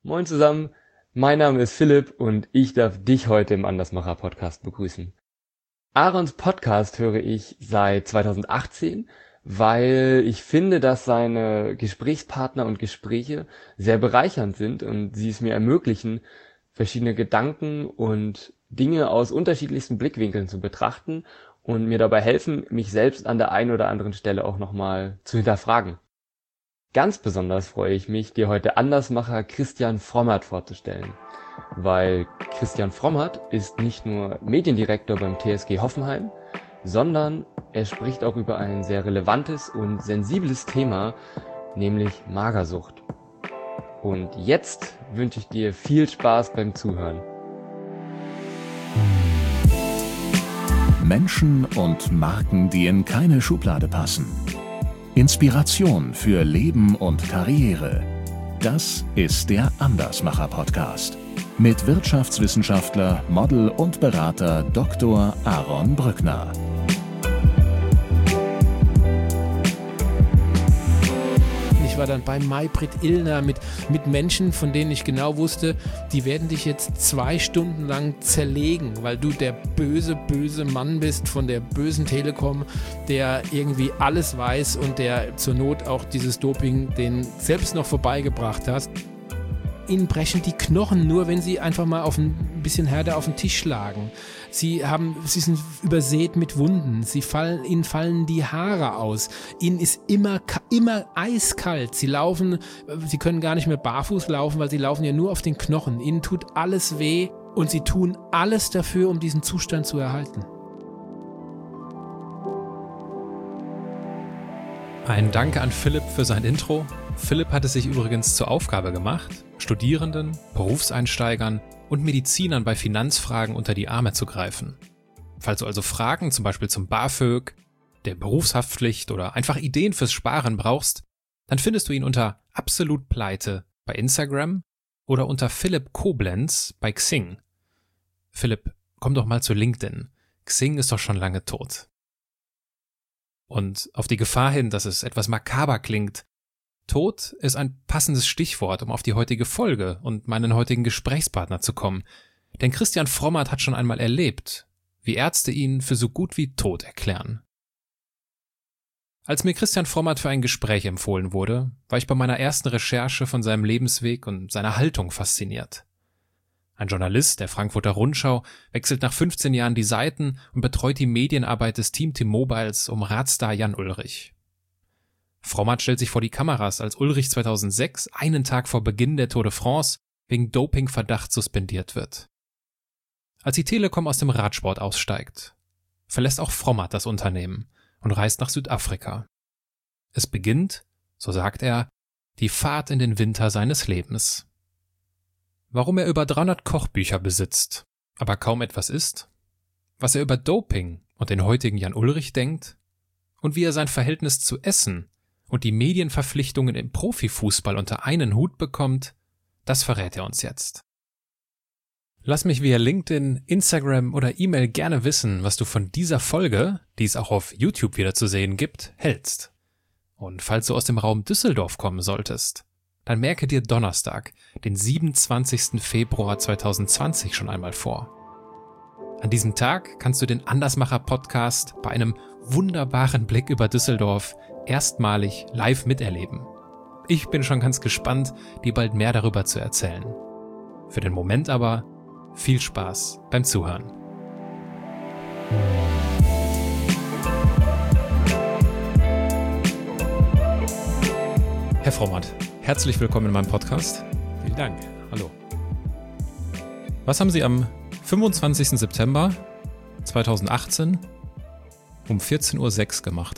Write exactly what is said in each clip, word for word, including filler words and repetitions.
Moin zusammen, mein Name ist Philipp und ich darf dich heute im Andersmacher-Podcast begrüßen. Aarons Podcast höre ich seit zweitausendachtzehn, weil ich finde, dass seine Gesprächspartner und Gespräche sehr bereichernd sind und sie es mir ermöglichen, verschiedene Gedanken und Dinge aus unterschiedlichsten Blickwinkeln zu betrachten und mir dabei helfen, mich selbst an der einen oder anderen Stelle auch nochmal zu hinterfragen. Ganz besonders freue ich mich, dir heute Andersmacher Christian Frommert vorzustellen, weil Christian Frommert ist nicht nur Mediendirektor beim T S G Hoffenheim, sondern er spricht auch über ein sehr relevantes und sensibles Thema, nämlich Magersucht. Und jetzt wünsche ich dir viel Spaß beim Zuhören. Menschen und Marken, die in keine Schublade passen. Inspiration für Leben und Karriere. Das ist der Andersmacher-Podcast mit Wirtschaftswissenschaftler, Model und Berater Doktor Aaron Brückner. Ich war dann bei Maybrit Illner mit, mit Menschen, von denen ich genau wusste, die werden dich jetzt zwei Stunden lang zerlegen, weil du der böse, böse Mann bist von der bösen Telekom, der irgendwie alles weiß und der zur Not auch dieses Doping den selbst noch vorbeigebracht hat. Ihnen brechen die Knochen nur, wenn sie einfach mal auf ein bisschen härter auf den Tisch schlagen. Sie haben, sie sind übersät mit Wunden. Sie fallen, ihnen fallen die Haare aus. Ihnen ist immer, immer eiskalt. Sie laufen, sie können gar nicht mehr barfuß laufen, weil sie laufen ja nur auf den Knochen. Ihnen tut alles weh und sie tun alles dafür, um diesen Zustand zu erhalten. Ein Dank an Philipp für sein Intro. Philipp hat es sich übrigens zur Aufgabe gemacht, Studierenden, Berufseinsteigern und Medizinern bei Finanzfragen unter die Arme zu greifen. Falls du also Fragen zum Beispiel zum BAföG, der Berufshaftpflicht oder einfach Ideen fürs Sparen brauchst, dann findest du ihn unter Absolut Pleite bei Instagram oder unter Philipp Koblenz bei Xing. Philipp, komm doch mal zu LinkedIn. Xing ist doch schon lange tot. Und auf die Gefahr hin, dass es etwas makaber klingt, Tod ist ein passendes Stichwort, um auf die heutige Folge und meinen heutigen Gesprächspartner zu kommen. Denn Christian Frommert hat schon einmal erlebt, wie Ärzte ihn für so gut wie tot erklären. Als mir Christian Frommert für ein Gespräch empfohlen wurde, war ich bei meiner ersten Recherche von seinem Lebensweg und seiner Haltung fasziniert. Ein Journalist der Frankfurter Rundschau wechselt nach fünfzehn Jahren die Seiten und betreut die Medienarbeit des Team T-Mobiles um Radstar Jan Ullrich. Frommert stellt sich vor die Kameras, als Ullrich zweitausendsechs, einen Tag vor Beginn der Tour de France, wegen Dopingverdacht suspendiert wird. Als die Telekom aus dem Radsport aussteigt, verlässt auch Frommert das Unternehmen und reist nach Südafrika. Es beginnt, so sagt er, die Fahrt in den Winter seines Lebens. Warum er über dreihundert Kochbücher besitzt, aber kaum etwas isst, was er über Doping und den heutigen Jan Ullrich denkt und wie er sein Verhältnis zu Essen und die Medienverpflichtungen im Profifußball unter einen Hut bekommt, das verrät er uns jetzt. Lass mich via LinkedIn, Instagram oder E-Mail gerne wissen, was du von dieser Folge, die es auch auf YouTube wieder zu sehen gibt, hältst. Und falls du aus dem Raum Düsseldorf kommen solltest, dann merke dir Donnerstag, den siebenundzwanzigsten Februar zweitausendzwanzig schon einmal vor. An diesem Tag kannst du den Andersmacher-Podcast bei einem wunderbaren Blick über Düsseldorf erstmalig live miterleben. Ich bin schon ganz gespannt, dir bald mehr darüber zu erzählen. Für den Moment aber viel Spaß beim Zuhören. Herr Frommert, herzlich willkommen in meinem Podcast. Vielen Dank. Hallo. Was haben Sie am fünfundzwanzigsten September zweitausendachtzehn um vierzehn Uhr sechs gemacht?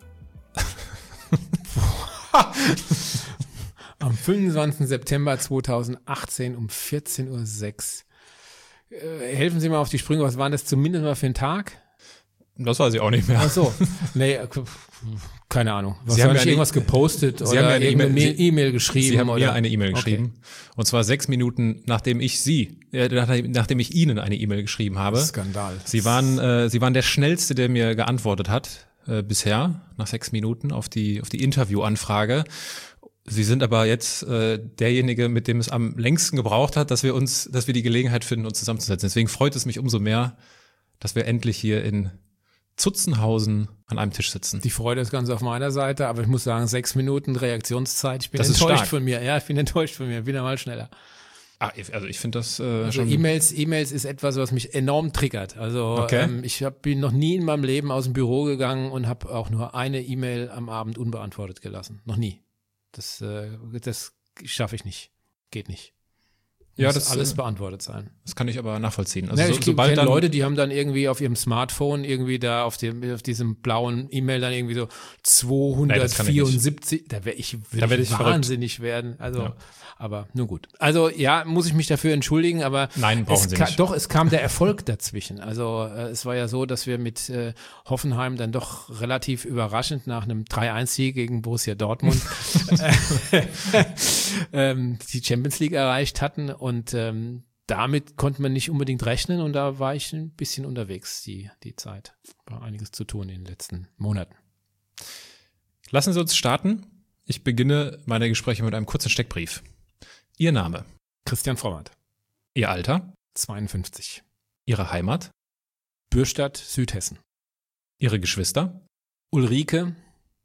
Am fünfundzwanzigsten September zweitausendachtzehn um vierzehn Uhr sechs. Äh, helfen Sie mal auf die Sprünge, was war das zumindest mal für ein Tag? Das weiß ich auch nicht mehr. Ach so, nee, keine Ahnung. Sie haben ja eine, irgendwas gepostet Sie oder haben eine irgendeine E-Mail, E-Mail geschrieben? Sie haben oder? mir eine E-Mail geschrieben. Okay. Und zwar sechs Minuten, nachdem ich Sie, äh, nachdem, nachdem ich Ihnen eine E-Mail geschrieben habe. Skandal. Sie waren, äh, Sie waren der Schnellste, der mir geantwortet hat äh, bisher, nach sechs Minuten auf die, auf die Interviewanfrage. Sie sind aber jetzt äh, derjenige, mit dem es am längsten gebraucht hat, dass wir uns, dass wir die Gelegenheit finden, uns zusammenzusetzen. Deswegen freut es mich umso mehr, dass wir endlich hier in Zutzenhausen an einem Tisch sitzen. Die Freude ist ganz auf meiner Seite, aber ich muss sagen, sechs Minuten Reaktionszeit. Ich bin Das ist enttäuscht stark. von mir. Ja, ich bin enttäuscht von mir. Wieder mal schneller. Ah, also ich finde das äh, Also schon. E-Mails, E-Mails ist etwas, was mich enorm triggert. Also Okay. ähm, ich hab, bin noch nie in meinem Leben aus dem Büro gegangen und habe auch nur eine E-Mail am Abend unbeantwortet gelassen. Noch nie. Das, äh, das schaffe ich nicht. Geht nicht. Ja, Muss das alles äh, beantwortet sein. das kann ich aber nachvollziehen. Also Ja, so, ich sobald kenne dann Leute, die haben dann irgendwie auf ihrem Smartphone irgendwie da auf dem auf diesem blauen E-Mail dann irgendwie so zweihundertvierundsiebzig, da wäre ich, Da würde werd ich ich verrückt. wahnsinnig werden. Also, Ja. aber nun gut. Also ja, muss ich mich dafür entschuldigen, aber Nein, brauchen es Sie ka- nicht. Doch, es kam der Erfolg dazwischen. Also äh, es war ja so, dass wir mit äh, Hoffenheim dann doch relativ überraschend nach einem drei eins Sieg gegen Borussia Dortmund ähm, die Champions League erreicht hatten und ähm, damit konnte man nicht unbedingt rechnen und da war ich ein bisschen unterwegs, die, die Zeit. War einiges zu tun in den letzten Monaten. Lassen Sie uns starten. Ich beginne meine Gespräche mit einem kurzen Steckbrief. Ihr Name, Christian Frommert, Ihr Alter, zweiundfünfzig. Ihre Heimat, Bürstadt, Südhessen. Ihre Geschwister, Ulrike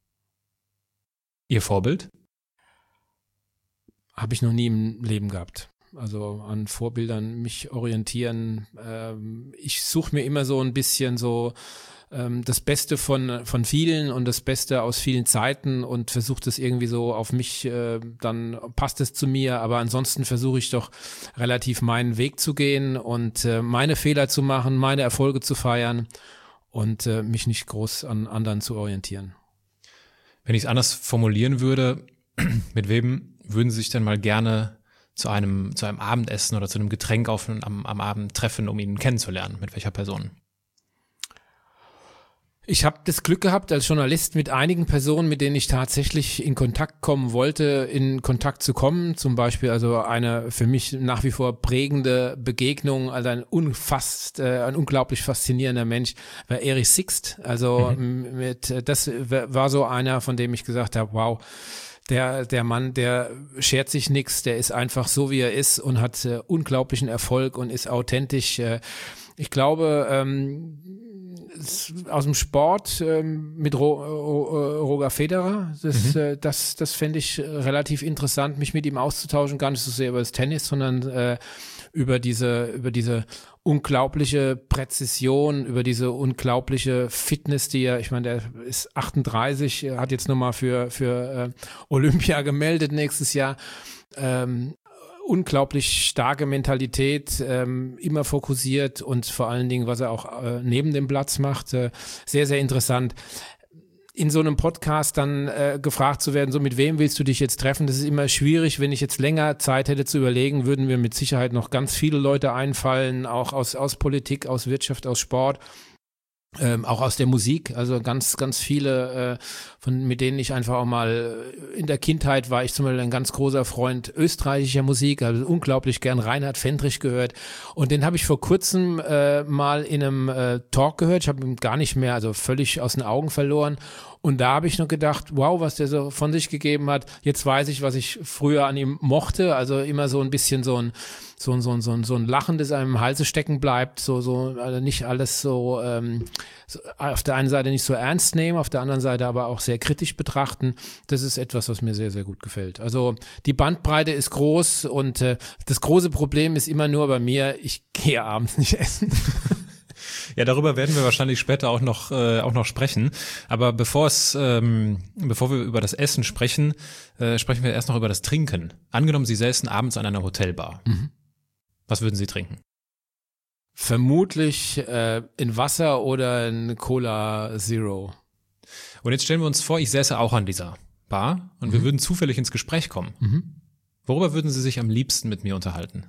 Ihr Vorbild, habe ich noch nie im Leben gehabt. Also an Vorbildern mich orientieren. Ähm, ich suche mir immer so ein bisschen so ähm, das Beste von von vielen und das Beste aus vielen Zeiten und versuche das irgendwie so auf mich, äh, dann passt es zu mir. Aber ansonsten versuche ich doch relativ meinen Weg zu gehen und äh, meine Fehler zu machen, meine Erfolge zu feiern und äh, mich nicht groß an anderen zu orientieren. wenn ich es anders formulieren würde, mit wem würden Sie sich denn mal gerne zu einem, zu einem Abendessen oder zu einem Getränk auf, am, am Abend treffen, um ihn kennenzulernen? Mit welcher Person? Ich habe das Glück gehabt, als Journalist mit einigen Personen, mit denen ich tatsächlich in Kontakt kommen wollte, in Kontakt zu kommen. Zum Beispiel also eine für mich nach wie vor prägende Begegnung, also ein unfasst, äh, ein unglaublich faszinierender Mensch, war Erich Sixt. Also mhm. mit das war so einer, von dem ich gesagt habe, wow, Der, der Mann, der schert sich nix, der ist einfach so, wie er ist und hat äh, unglaublichen Erfolg und ist authentisch. Äh, ich glaube, ähm, aus dem Sport ähm, mit Ro Ro Roger Federer, das, mhm. äh, das, das fände ich relativ interessant, mich mit ihm auszutauschen, gar nicht so sehr über das Tennis, sondern äh, über diese, über diese unglaubliche Präzision, über diese unglaubliche Fitness, die er, ich meine, der ist achtunddreißig, hat jetzt nochmal für, für äh, Olympia gemeldet nächstes Jahr. Ähm, unglaublich starke Mentalität, ähm, immer fokussiert und vor allen Dingen, was er auch äh, neben dem Platz macht, äh, sehr, sehr interessant. In so einem Podcast dann äh, gefragt zu werden, so mit wem willst du dich jetzt treffen, das ist immer schwierig. Wenn ich jetzt länger Zeit hätte zu überlegen, würden mir mit Sicherheit noch ganz viele Leute einfallen, auch aus, aus Politik, aus Wirtschaft, aus Sport. Ähm, auch aus der Musik, also ganz, ganz viele, äh, von mit denen ich einfach auch mal in der Kindheit war ich zum Beispiel ein ganz großer Freund österreichischer Musik, also unglaublich gern Reinhard Fendrich gehört und den habe ich vor kurzem äh, mal in einem äh, Talk gehört, ich habe ihn gar nicht mehr, also völlig aus den Augen verloren und da habe ich nur gedacht, wow, was der so von sich gegeben hat, jetzt weiß ich, was ich früher an ihm mochte, also immer so ein bisschen so ein so ein, so ein, so ein, so ein Lachen, das einem im Halse stecken bleibt, so, so, also nicht alles so, ähm, so, auf der einen Seite nicht so ernst nehmen, auf der anderen Seite aber auch sehr kritisch betrachten. Das ist etwas, was mir sehr, sehr gut gefällt. Also die Bandbreite ist groß und äh, das große Problem ist immer nur bei mir, ich gehe abends nicht essen. Ja, darüber werden wir wahrscheinlich später auch noch äh, auch noch sprechen. Aber bevor es, ähm, bevor wir über das Essen sprechen, äh, sprechen wir erst noch über das Trinken. Angenommen, Sie säßen abends an einer Hotelbar. Mhm. Was würden Sie trinken? Vermutlich äh, in Wasser oder in Cola Zero. Und jetzt stellen wir uns vor, ich säße auch an dieser Bar und mhm. wir würden zufällig ins Gespräch kommen. Mhm. Worüber würden Sie sich am liebsten mit mir unterhalten?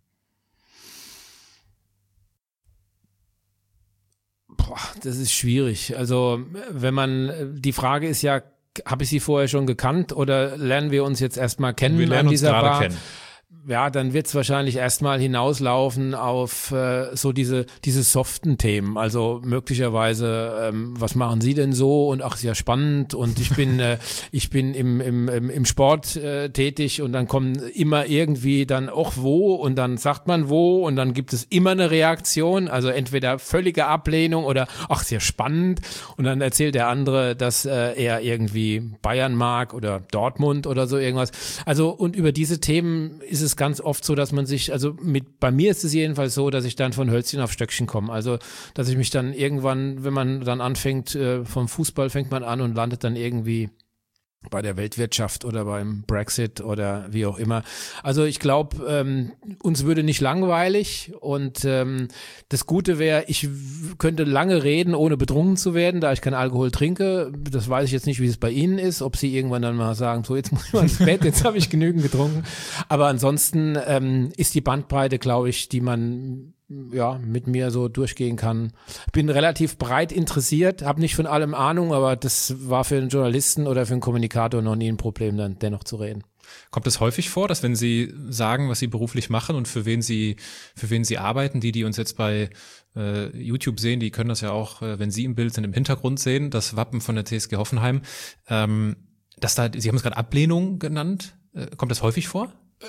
Boah, das ist schwierig. Also wenn man, die Frage ist ja, habe ich Sie vorher schon gekannt oder lernen wir uns jetzt erstmal kennen wir lernen an dieser uns gerade Bar? kennen. ja, dann wird es wahrscheinlich erstmal hinauslaufen auf äh, so diese diese soften Themen. Also möglicherweise, ähm, was machen Sie denn so? Und ach, ist ja spannend. Und ich bin äh, ich bin im im im, im Sport äh, tätig und dann kommen immer irgendwie dann auch wo und dann sagt man wo und dann gibt es immer eine Reaktion. Also entweder völlige Ablehnung oder ach, sehr spannend. Und dann erzählt der andere, dass äh, er irgendwie Bayern mag oder Dortmund oder so irgendwas. Also und über diese Themen ist es ganz oft so, dass man sich, also mit, bei mir ist es jedenfalls so, dass ich dann von Hölzchen auf Stöckchen komme. Also, dass ich mich dann irgendwann, wenn man dann anfängt, äh, vom Fußball fängt man an und landet dann irgendwie bei der Weltwirtschaft oder beim Brexit oder wie auch immer. Also ich glaube, ähm, uns würde nicht langweilig und ähm, das Gute wäre, ich w- könnte lange reden, ohne betrunken zu werden, da ich keinen Alkohol trinke. Das weiß ich jetzt nicht, wie es bei Ihnen ist, ob Sie irgendwann dann mal sagen, so jetzt muss ich mal ins Bett, jetzt habe ich genügend getrunken. Aber ansonsten ähm, ist die Bandbreite, glaube ich, die man ja mit mir so durchgehen kann. Bin relativ breit interessiert, habe nicht von allem Ahnung, aber das war für einen Journalisten oder für einen Kommunikator noch nie ein Problem, dann dennoch zu reden. Kommt es häufig vor, dass wenn Sie sagen, was Sie beruflich machen und für wen Sie für wen Sie arbeiten, die, die uns jetzt bei äh, YouTube sehen, die können das ja auch, äh, wenn Sie im Bild sind, im Hintergrund sehen, das Wappen von der T S G Hoffenheim, ähm, dass da, Sie haben es gerade Ablehnung genannt, äh, kommt das häufig vor?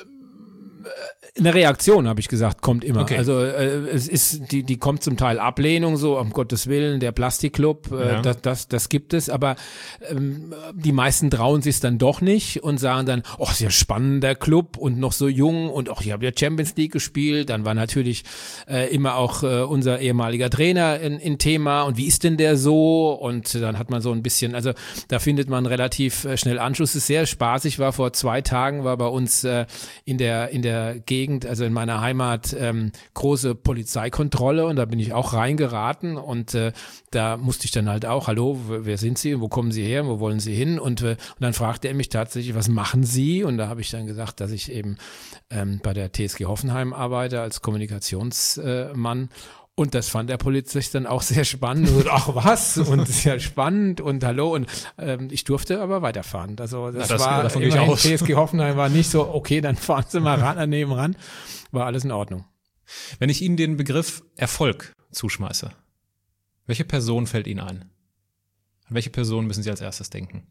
Eine Reaktion, habe ich gesagt, kommt immer. Okay. Also äh, es ist, die die kommt zum Teil Ablehnung, so um Gottes Willen, der Plastikclub, äh, Ja. das, das das gibt es, aber ähm, die meisten trauen sich es dann doch nicht und sagen dann, oh, ist ja spannender Club und noch so jung und auch, ich habe ja Champions League gespielt, dann war natürlich äh, immer auch äh, unser ehemaliger Trainer in, in Thema und wie ist denn der so? Und dann hat man so ein bisschen, also da findet man relativ äh, schnell Anschluss. Es ist sehr spaßig, war vor zwei Tagen, war bei uns äh, in der in der Gegend, also in meiner Heimat, ähm, große Polizeikontrolle und da bin ich auch reingeraten und äh, da musste ich dann halt auch, hallo, wer sind Sie, wo kommen Sie her, wo wollen Sie hin und, äh, und dann fragte er mich tatsächlich, was machen Sie? Und da habe ich dann gesagt, dass ich eben ähm, bei der T S G Hoffenheim arbeite als Kommunikationsmann. Und das fand der Polizist dann auch sehr spannend. Und, ach was, und das ist ja spannend und hallo. Und ähm, ich durfte aber weiterfahren. Also das, Na, das- war davon gehe ich immerhin, aus. T S G Hoffenheim war nicht so, okay, dann fahren Sie mal ran, daneben ran. War alles in Ordnung. Wenn ich Ihnen den Begriff Erfolg zuschmeiße, welche Person fällt Ihnen ein? An welche Person müssen Sie als erstes denken?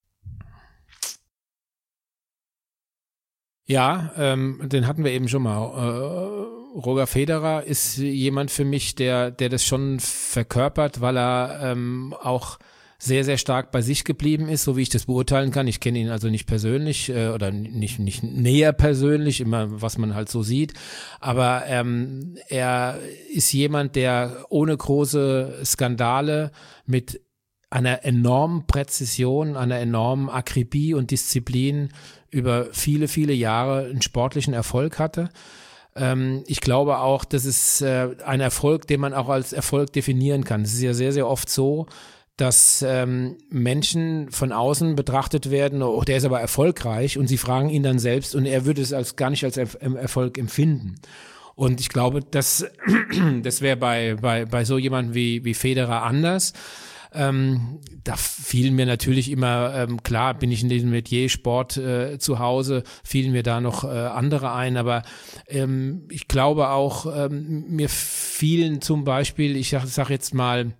Ja, ähm, den hatten wir eben schon mal. Äh, Roger Federer ist jemand für mich, der der das schon verkörpert, weil er ähm, auch sehr, sehr stark bei sich geblieben ist, so wie ich das beurteilen kann. Ich kenne ihn also nicht persönlich äh, oder nicht nicht näher persönlich, immer was man halt so sieht. Aber ähm, er ist jemand, der ohne große Skandale mit einer enormen Präzision, einer enormen Akribie und Disziplin über viele, viele Jahre einen sportlichen Erfolg hatte. Ähm, ich glaube auch, das ist äh, ein Erfolg, den man auch als Erfolg definieren kann. Es ist ja sehr, sehr oft so, dass ähm, Menschen von außen betrachtet werden, oh, der ist aber erfolgreich und sie fragen ihn dann selbst und er würde es als gar nicht als er- Erfolg empfinden. Und ich glaube, das, das wäre bei, bei, bei so jemandem wie, wie Federer anders. Ähm, da fielen mir natürlich immer, ähm, klar bin ich in diesem Metier Sport äh, zu Hause, fielen mir da noch äh, andere ein, aber ähm, ich glaube auch, ähm, mir fielen zum Beispiel, ich sag, sag jetzt mal,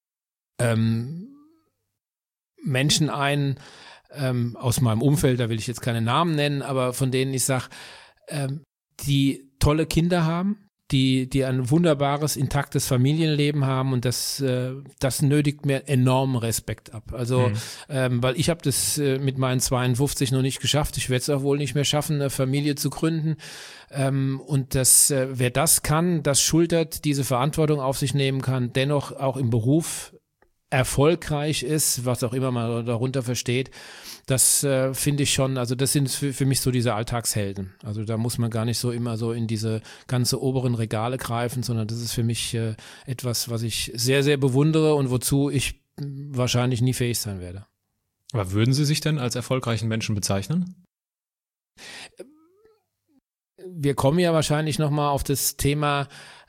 ähm, Menschen ein, ähm, aus meinem Umfeld, da will ich jetzt keine Namen nennen, aber von denen ich sag, ähm, die tolle Kinder haben, die die ein wunderbares, intaktes Familienleben haben und das äh, das nötigt mir enormen Respekt ab. Also, Mhm. ähm, weil ich habe das äh, mit meinen zweiundfünfzig noch nicht geschafft. Ich werde es auch wohl nicht mehr schaffen, eine Familie zu gründen. Ähm, und das, äh, wer das kann, das schultert, diese Verantwortung auf sich nehmen kann, dennoch auch im Beruf erfolgreich ist, was auch immer man darunter versteht, das äh, finde ich schon, also das sind für, für mich so diese Alltagshelden. Also da muss man gar nicht so immer so in diese ganze oberen Regale greifen, sondern das ist für mich äh, etwas, was ich sehr, sehr bewundere und wozu ich mh, wahrscheinlich nie fähig sein werde. Aber würden Sie sich denn als erfolgreichen Menschen bezeichnen? Wir kommen ja wahrscheinlich nochmal auf das Thema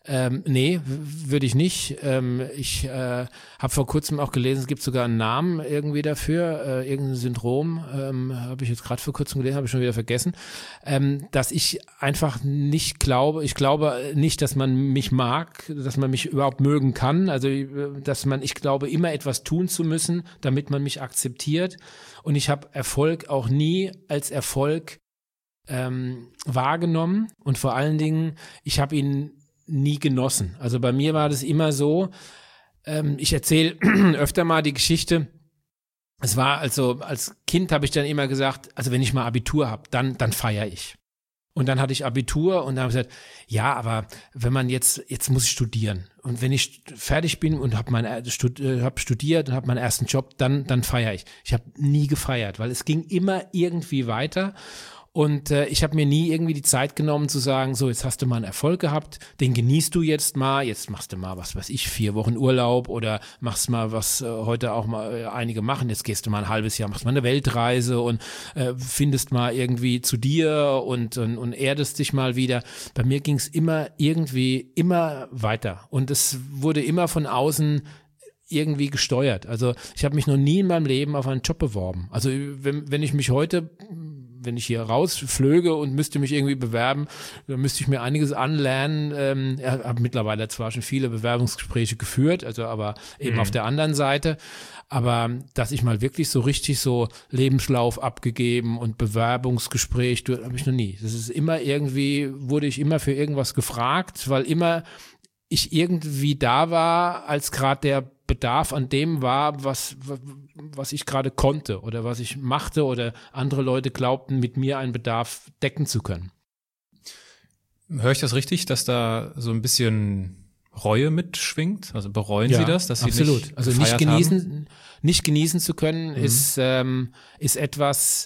Ähm, nee, w- würde ich nicht. Ähm, ich äh, habe vor kurzem auch gelesen, es gibt sogar einen Namen irgendwie dafür, äh, irgendein Syndrom, ähm, habe ich jetzt gerade vor kurzem gelesen, habe ich schon wieder vergessen, ähm, dass ich einfach nicht glaube, ich glaube nicht, dass man mich mag, dass man mich überhaupt mögen kann, also äh, dass man, ich glaube immer etwas tun zu müssen, damit man mich akzeptiert, und ich habe Erfolg auch nie als Erfolg ähm, wahrgenommen, und vor allen Dingen, ich habe ihn nie genossen. Also bei mir war das immer so, ähm, ich erzähle öfter mal die Geschichte, es war also, als Kind habe ich dann immer gesagt, also wenn ich mal Abitur habe, dann, dann feiere ich. Und dann hatte ich Abitur und dann habe ich gesagt, ja, aber wenn man jetzt, jetzt muss ich studieren. Und wenn ich fertig bin und habe mein, stud, hab studiert und habe meinen ersten Job, dann, dann feiere ich. Ich habe nie gefeiert, weil es ging immer irgendwie weiter. Und äh, ich habe mir nie irgendwie die Zeit genommen zu sagen, so, jetzt hast du mal einen Erfolg gehabt, den genießt du jetzt mal, jetzt machst du mal, was weiß ich, vier Wochen Urlaub oder machst mal, was äh, heute auch mal äh, einige machen, jetzt gehst du mal ein halbes Jahr, machst mal eine Weltreise und äh, findest mal irgendwie zu dir und, und, und erdest dich mal wieder. Bei mir ging es immer irgendwie, immer weiter, und es wurde immer von außen irgendwie gesteuert. Also ich habe mich noch nie in meinem Leben auf einen Job beworben. Also wenn, wenn ich mich heute, wenn ich hier rausflöge und müsste mich irgendwie bewerben, dann müsste ich mir einiges anlernen. Ähm, ich habe mittlerweile zwar schon viele Bewerbungsgespräche geführt, also aber eben mhm. auf der anderen Seite. Aber dass ich mal wirklich so richtig so Lebenslauf abgegeben und Bewerbungsgespräch, habe ich noch nie. Das ist immer irgendwie, wurde ich immer für irgendwas gefragt, weil immer ich irgendwie da war, als gerade der Bedarf an dem war, was, was ich gerade konnte oder was ich machte, oder andere Leute glaubten, mit mir einen Bedarf decken zu können. Höre ich das richtig, dass da so ein bisschen Reue mitschwingt? Also bereuen ja, Sie das, dass Sie absolut. nicht also nicht genießen, haben? nicht genießen zu können, mhm. ist, ähm, ist etwas,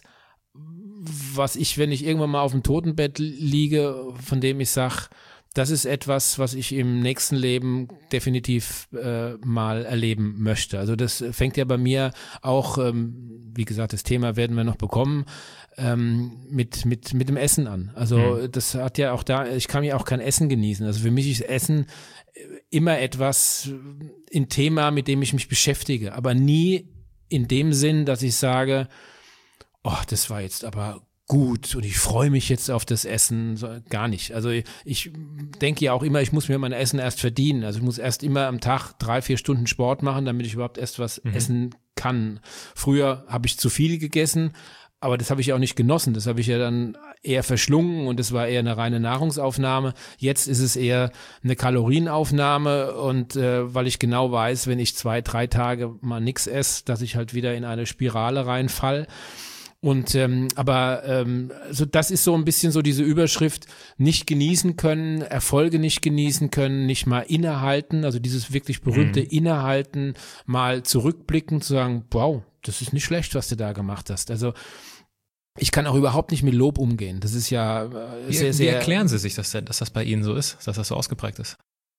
was ich, wenn ich irgendwann mal auf dem Totenbett liege, von dem ich sage, das ist etwas, was ich im nächsten Leben definitiv äh, mal erleben möchte. Also das fängt ja bei mir auch, ähm, wie gesagt, das Thema werden wir noch bekommen, ähm, mit mit mit dem Essen an. Also mhm. das hat ja auch da, ich kann ja auch kein Essen genießen. Also für mich ist Essen immer etwas, ein Thema, mit dem ich mich beschäftige, aber nie in dem Sinn, dass ich sage, oh, das war jetzt aber gut und ich freue mich jetzt auf das Essen, so, gar nicht. Also ich, ich denke ja auch immer, ich muss mir mein Essen erst verdienen. Also ich muss erst immer am Tag drei, vier Stunden Sport machen, damit ich überhaupt erst was mhm. essen kann. Früher habe ich zu viel gegessen, aber das habe ich auch nicht genossen. Das habe ich ja dann eher verschlungen und das war eher eine reine Nahrungsaufnahme. Jetzt ist es eher eine Kalorienaufnahme, und äh, weil ich genau weiß, wenn ich zwei, drei Tage mal nichts esse, dass ich halt wieder in eine Spirale reinfall. Und ähm, aber ähm, so das ist so ein bisschen so diese Überschrift: nicht genießen können, Erfolge nicht genießen können, nicht mal innehalten, also dieses wirklich berühmte mhm. Innehalten, mal zurückblicken, zu sagen, wow, das ist nicht schlecht, was du da gemacht hast. Also ich kann auch überhaupt nicht mit Lob umgehen. Das ist ja äh, wie, sehr, sehr. Wie erklären Sie sich das denn, dass das bei Ihnen so ist, dass das so ausgeprägt ist?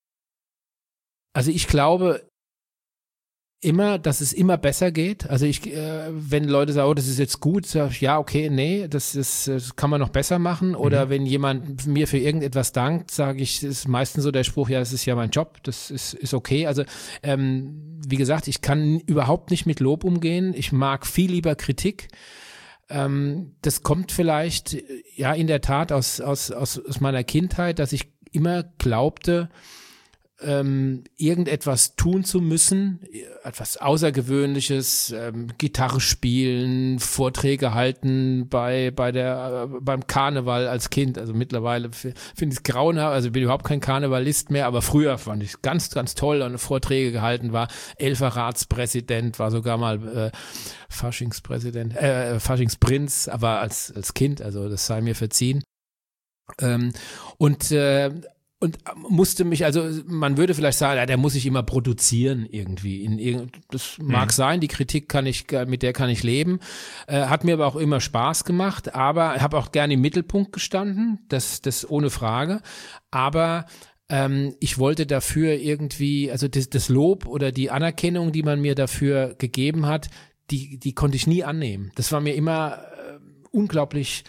Also ich glaube immer, dass es immer besser geht. Also ich, äh, wenn Leute sagen, oh, das ist jetzt gut, sag ich, ja, okay, nee, das ist, das kann man noch besser machen. Oder mhm. wenn jemand mir für irgendetwas dankt, sage ich, das ist meistens so der Spruch, ja, das ist ja mein Job, das ist, ist okay. Also ähm, wie gesagt, ich kann überhaupt nicht mit Lob umgehen. Ich mag viel lieber Kritik. Ähm, das kommt vielleicht, ja, in der Tat aus, aus, aus, aus meiner Kindheit, dass ich immer glaubte, Ähm, irgendetwas tun zu müssen, etwas Außergewöhnliches, ähm, Gitarre spielen, Vorträge halten bei bei der äh, beim Karneval als Kind. Also mittlerweile finde ich es grauenhaft, also bin überhaupt kein Karnevalist mehr, aber früher fand ich es ganz, ganz toll, und Vorträge gehalten, war Elferratspräsident, war sogar mal äh, Faschingspräsident, äh, Faschingsprinz, aber als als Kind, also das sei mir verziehen. Ähm, und äh, Und musste mich, also man würde vielleicht sagen, ja, der muss sich immer produzieren irgendwie. In irgend, das mag mhm. sein, die Kritik kann ich, mit der kann ich leben. Äh, hat mir aber auch immer Spaß gemacht, aber habe auch gerne im Mittelpunkt gestanden, das, das ohne Frage. Aber ähm, ich wollte dafür irgendwie, also das, das Lob oder die Anerkennung, die man mir dafür gegeben hat, die, die konnte ich nie annehmen. Das war mir immer äh, unglaublich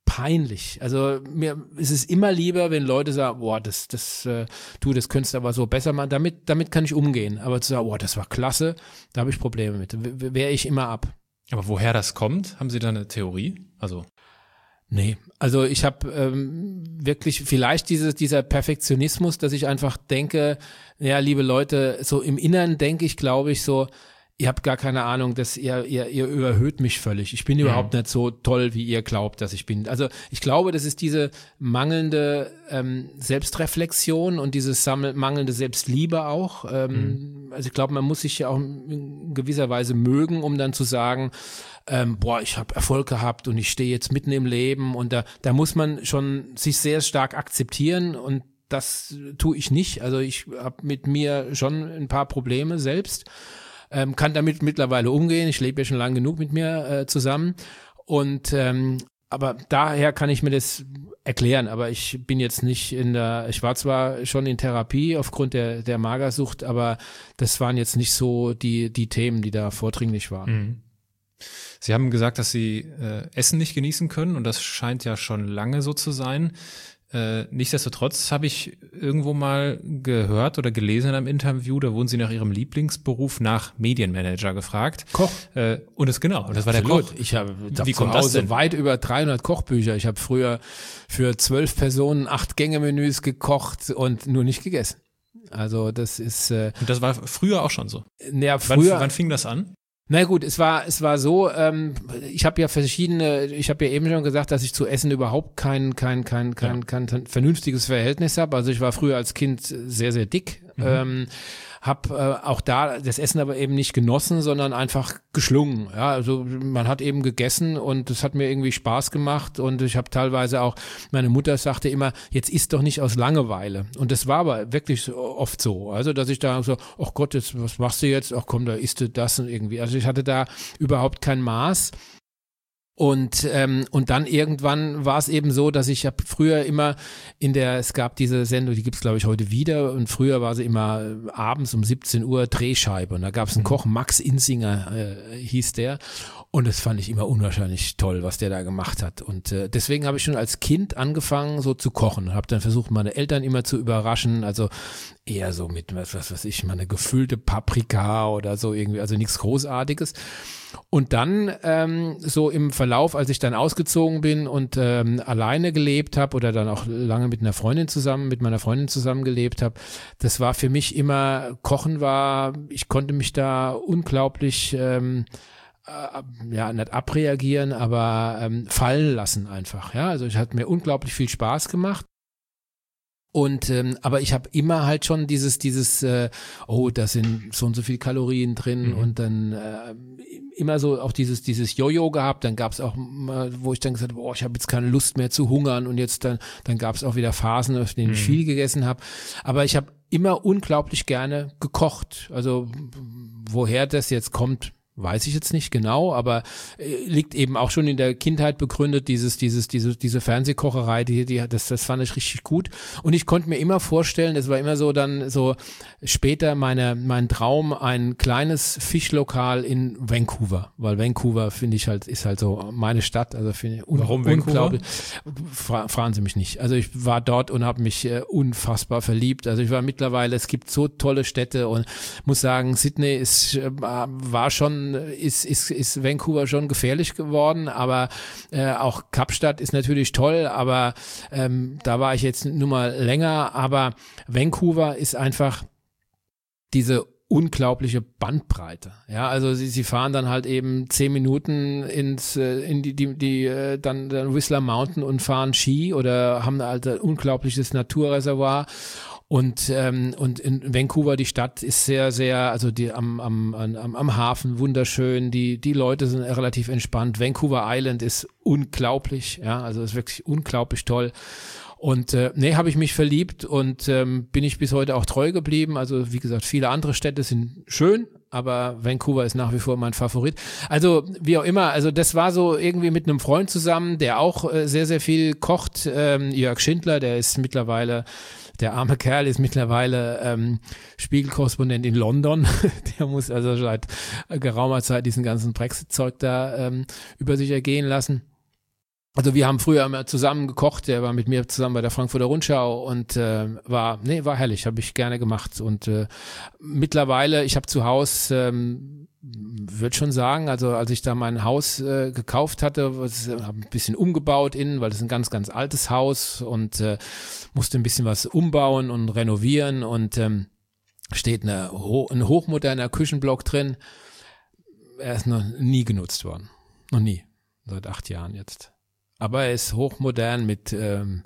peinlich. Also mir ist es immer lieber, wenn Leute sagen, boah, das, das, äh, du, das könntest aber so besser machen. Damit, damit kann ich umgehen. Aber zu sagen, boah, das war klasse, da habe ich Probleme mit. W- Wehre ich immer ab. Aber woher das kommt, haben Sie da eine Theorie? Also Nee, also ich habe ähm, wirklich vielleicht dieses, dieser Perfektionismus, dass ich einfach denke, ja, liebe Leute, so im Inneren denke ich, glaube ich, so, ihr habt gar keine Ahnung, dass ihr, ihr, ihr überhöht mich völlig. Ich bin mhm. überhaupt nicht so toll, wie ihr glaubt, dass ich bin. Also ich glaube, das ist diese mangelnde ähm, Selbstreflexion und diese sammel- mangelnde Selbstliebe auch. Ähm, mhm. Also ich glaube, man muss sich ja auch in gewisser Weise mögen, um dann zu sagen, ähm, boah, ich habe Erfolg gehabt und ich stehe jetzt mitten im Leben. Und da, da muss man schon sich sehr stark akzeptieren und das tue ich nicht. Also ich habe mit mir schon ein paar Probleme selbst. Ähm, kann damit mittlerweile umgehen. Ich lebe ja schon lange genug mit mir äh, zusammen. Und ähm, aber daher kann ich mir das erklären. Aber ich bin jetzt nicht in der, ich war zwar schon in Therapie aufgrund der, der Magersucht, aber das waren jetzt nicht so die, die Themen, die da vordringlich waren. Mhm. Sie haben gesagt, dass Sie äh, Essen nicht genießen können und das scheint ja schon lange so zu sein. Äh, nichtsdestotrotz habe ich irgendwo mal gehört oder gelesen in einem Interview, da wurden Sie nach Ihrem Lieblingsberuf nach Medienmanager gefragt. Koch. Äh, und das genau, und das war der Absolut. Koch. Ich habe Wie zu kommt das Hause denn? weit über dreihundert Kochbücher. Ich habe früher für zwölf Personen acht Gänge-Menüs gekocht und nur nicht gegessen. Also das ist äh, Und das war früher auch schon so. ja, Wann, früher. wann fing das an? Na gut, es war es war so, ähm, ich habe ja verschiedene, ich habe ja eben schon gesagt, dass ich zu Essen überhaupt kein kein kein kein, Ja. kein, kein vernünftiges Verhältnis habe. Also ich war früher als Kind sehr sehr dick, mhm. ähm, habe äh, auch da das Essen aber eben nicht genossen, sondern einfach geschlungen. Ja, also man hat eben gegessen und es hat mir irgendwie Spaß gemacht und ich habe teilweise auch, meine Mutter sagte immer, jetzt isst doch nicht aus Langeweile. Und das war aber wirklich so, oft so. Also dass ich da so, ach Gott, jetzt, was machst du jetzt? Ach komm, da isst du das und irgendwie. Also ich hatte da überhaupt kein Maß. Und ähm, und dann irgendwann war es eben so, dass ich habe früher immer in der, es gab diese Sendung, die gibt's glaube ich heute wieder und früher war sie immer äh, abends um siebzehn Uhr Drehscheibe und da gab's einen Koch, Max Insinger äh, hieß der und das fand ich immer unwahrscheinlich toll, was der da gemacht hat und äh, deswegen habe ich schon als Kind angefangen so zu kochen, habe dann versucht meine Eltern immer zu überraschen, also eher so mit was was weiß ich, mal eine gefüllte Paprika oder so irgendwie, also nichts Großartiges. Und dann ähm, so im Verlauf, als ich dann ausgezogen bin und ähm, alleine gelebt habe oder dann auch lange mit einer Freundin zusammen, mit meiner Freundin zusammen gelebt habe, das war für mich immer, Kochen war, ich konnte mich da unglaublich, ähm, äh, ja, nicht abreagieren, aber ähm, fallen lassen einfach. Ja, also es hat mir unglaublich viel Spaß gemacht. Und ähm, aber ich habe immer halt schon dieses dieses äh, oh, da sind so und so viel Kalorien drin mhm. und dann äh, immer so auch dieses dieses Jojo gehabt. Dann gab es auch mal, wo ich dann gesagt habe, oh, ich habe jetzt keine Lust mehr zu hungern und jetzt dann dann gab es auch wieder Phasen, auf denen ich mhm. viel gegessen habe. Aber ich habe immer unglaublich gerne gekocht. Also woher das jetzt kommt, weiß ich jetzt nicht genau, aber äh, liegt eben auch schon in der Kindheit begründet, dieses, dieses, diese, diese Fernsehkocherei, die, die, das, das fand ich richtig gut. Und ich konnte mir immer vorstellen, das war immer so dann so später meine, mein Traum, ein kleines Fischlokal in Vancouver, weil Vancouver finde ich halt, ist halt so meine Stadt, also finde ich un- Warum unglaublich. Fra- fragen Sie mich nicht. Also ich war dort und habe mich äh, unfassbar verliebt. Also ich war mittlerweile, es gibt so tolle Städte und muss sagen, Sydney ist, äh, war schon ist ist ist Vancouver schon gefährlich geworden, aber äh, auch Kapstadt ist natürlich toll, aber ähm, da war ich jetzt nur mal länger, aber Vancouver ist einfach diese unglaubliche Bandbreite. Ja, also sie sie fahren dann halt eben zehn Minuten ins äh, in die die die äh, dann dann Whistler Mountain und fahren Ski oder haben halt ein unglaubliches Naturreservoir. Und ähm, und in Vancouver, die Stadt ist sehr, sehr, also die am am am, am Hafen wunderschön, die die Leute sind relativ entspannt. Vancouver Island ist unglaublich, ja, also ist wirklich unglaublich toll. Und äh, nee, habe ich mich verliebt und ähm, bin ich bis heute auch treu geblieben. Also wie gesagt, viele andere Städte sind schön, aber Vancouver ist nach wie vor mein Favorit. Also wie auch immer, also das war so irgendwie mit einem Freund zusammen, der auch äh, sehr, sehr viel kocht. Ähm, Jörg Schindler, der ist mittlerweile Der arme Kerl ist mittlerweile ähm, Spiegelkorrespondent in London. Der muss also seit geraumer Zeit diesen ganzen Brexit-Zeug da ähm, über sich ergehen lassen. Also wir haben früher immer zusammen gekocht, der war mit mir zusammen bei der Frankfurter Rundschau und äh, war, nee, war herrlich, habe ich gerne gemacht. Und äh, mittlerweile, ich habe zu Hause, ähm, würde schon sagen, also als ich da mein Haus äh, gekauft hatte, habe ein bisschen umgebaut innen, weil das ist ein ganz, ganz altes Haus und äh, musste ein bisschen was umbauen und renovieren und ähm, steht eine, ein hochmoderner Küchenblock drin. Er ist noch nie genutzt worden. Noch nie. Seit acht Jahren jetzt. Aber er ist hochmodern mit, ähm,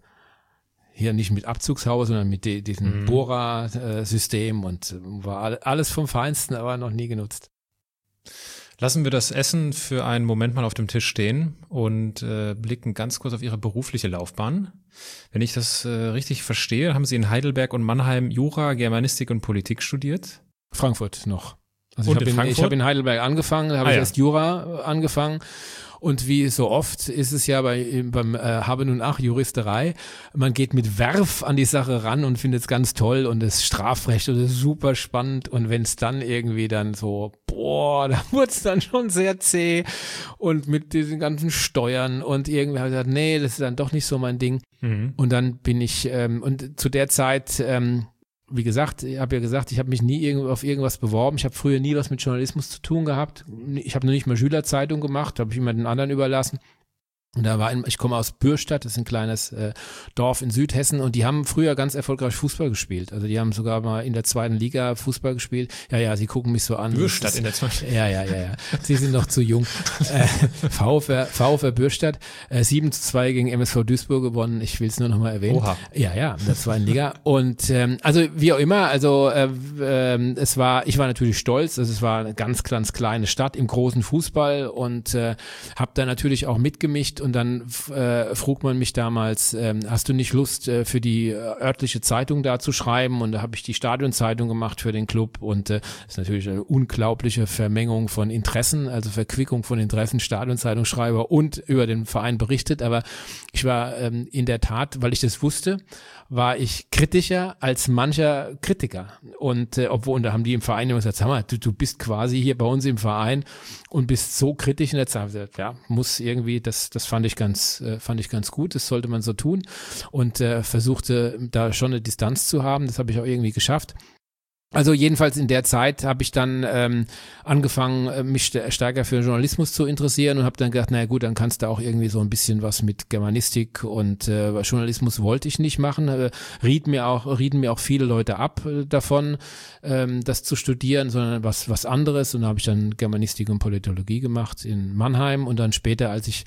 hier nicht mit Abzugshaus, sondern mit de, diesem mhm. Bohrer-System und war alles vom Feinsten, aber noch nie genutzt. Lassen wir das Essen für einen Moment mal auf dem Tisch stehen und äh, blicken ganz kurz auf Ihre berufliche Laufbahn. Wenn ich das äh, richtig verstehe, haben Sie in Heidelberg und Mannheim Jura, Germanistik und Politik studiert? Frankfurt noch. Also und ich habe in, Frankfurt? ich hab in Heidelberg angefangen, da habe ah, ich ja. erst Jura angefangen. Und wie so oft ist es ja bei beim äh, Haben und Ach Juristerei, man geht mit Werf an die Sache ran und findet es ganz toll und das Strafrecht und das ist super spannend und wenn es dann irgendwie dann so, boah, da wurde es dann schon sehr zäh und mit diesen ganzen Steuern und irgendwie habe ich gesagt, nee, das ist dann doch nicht so mein Ding. Mhm. Und dann bin ich, ähm, und zu der Zeit, ähm, wie gesagt, ich habe ja gesagt, ich habe mich nie irgend, auf irgendwas beworben. Ich habe früher nie was mit Journalismus zu tun gehabt. Ich habe noch nicht mal Schülerzeitung gemacht, habe ich immer den anderen überlassen. Und da war ein, ich komme aus Bürstadt, das ist ein kleines äh, Dorf in Südhessen und die haben früher ganz erfolgreich Fußball gespielt. Also die haben sogar mal in der zweiten Liga Fußball gespielt. Ja, ja, sie gucken mich so an. Bürstadt in der zweiten Liga. Ja, ja, ja, ja. Sie sind noch zu jung. Äh, VfR, VfR Bürstadt, äh, sieben zu zwei gegen M S V Duisburg gewonnen. Ich will es nur noch mal erwähnen. Oha. Ja, ja, in der zweiten Liga. Und ähm, also wie auch immer, also äh, äh, es war, ich war natürlich stolz. Also es war eine ganz, ganz kleine Stadt im großen Fußball und äh, habe da natürlich auch mitgemischt. Und dann äh, frug man mich damals, ähm, hast du nicht Lust äh, für die äh, örtliche Zeitung da zu schreiben? Und da habe ich die Stadionzeitung gemacht für den Club und äh, ist natürlich eine unglaubliche Vermengung von Interessen, also Verquickung von Interessen, Stadionzeitungsschreiber und über den Verein berichtet. Aber ich war ähm, in der Tat, weil ich das wusste, war ich kritischer als mancher Kritiker. Und äh, obwohl, und da haben die im Verein immer gesagt, sag mal, du, du bist quasi hier bei uns im Verein und bist so kritisch in der Zeit. Ja, muss irgendwie, das, das fand ich ganz, äh, fand ich ganz gut, das sollte man so tun und äh, versuchte da schon eine Distanz zu haben, das habe ich auch irgendwie geschafft. Also jedenfalls in der Zeit habe ich dann ähm, angefangen, mich st- stärker für Journalismus zu interessieren und habe dann gedacht, naja gut, dann kannst du auch irgendwie so ein bisschen was mit Germanistik und äh, Journalismus wollte ich nicht machen. Äh, rieten mir auch, rieten mir auch viele Leute ab äh, davon, ähm, das zu studieren, sondern was was anderes. Und da habe ich dann Germanistik und Politologie gemacht in Mannheim und dann später, als ich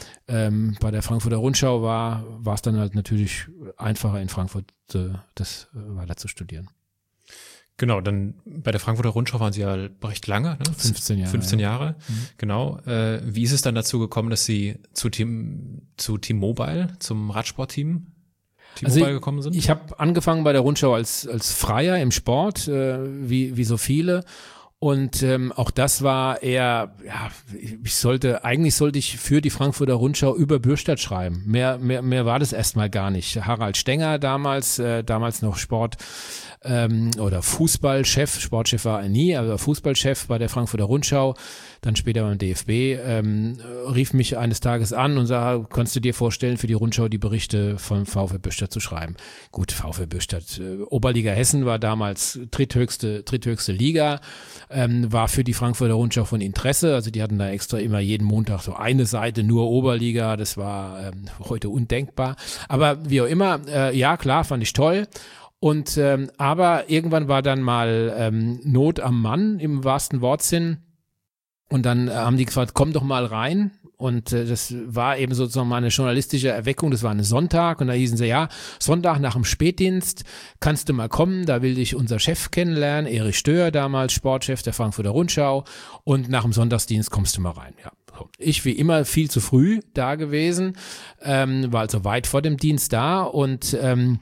ähm, bei der Frankfurter Rundschau war, war es dann halt natürlich einfacher in Frankfurt äh, das äh, weiter zu studieren. Genau, dann bei der Frankfurter Rundschau waren Sie ja recht lange, ne? fünfzehn Jahre. fünfzehn Jahre, ja. Mhm. Genau. Äh, wie ist es dann dazu gekommen, dass Sie zu Team, zu T-Mobile, zum Radsportteam T-Mobile also gekommen sind? Ich habe angefangen bei der Rundschau als als Freier im Sport, äh, wie wie so viele. Und ähm, auch das war eher, ja, ich sollte, eigentlich sollte ich für die Frankfurter Rundschau über Bürstadt schreiben. Mehr, mehr, mehr war das erstmal gar nicht. Harald Stenger damals, äh, damals noch Sport ähm, oder Fußballchef, Sportchef war er nie, aber Fußballchef bei der Frankfurter Rundschau, dann später beim D F B, ähm, rief mich eines Tages an und sagte, kannst du dir vorstellen, für die Rundschau die Berichte von VfR Bürstadt zu schreiben? Gut, VfR Bürstadt, äh, Oberliga Hessen war damals dritthöchste, dritthöchste Liga. Ähm, war für die Frankfurter Rundschau von Interesse, also die hatten da extra immer jeden Montag so eine Seite nur Oberliga, das war ähm, heute undenkbar, aber wie auch immer, äh, ja klar, fand ich toll und ähm, aber irgendwann war dann mal ähm, Not am Mann im wahrsten Wortsinn und dann äh, haben die gefragt, komm doch mal rein. Und äh, das war eben sozusagen mal eine journalistische Erweckung, das war ein Sonntag und da hießen sie, ja, Sonntag nach dem Spätdienst kannst du mal kommen, da will dich unser Chef kennenlernen, Erich Stöhr damals, Sportchef der Frankfurter Rundschau und nach dem Sonntagsdienst kommst du mal rein, ja. Ich wie immer viel zu früh da gewesen, ähm, war also weit vor dem Dienst da und ähm,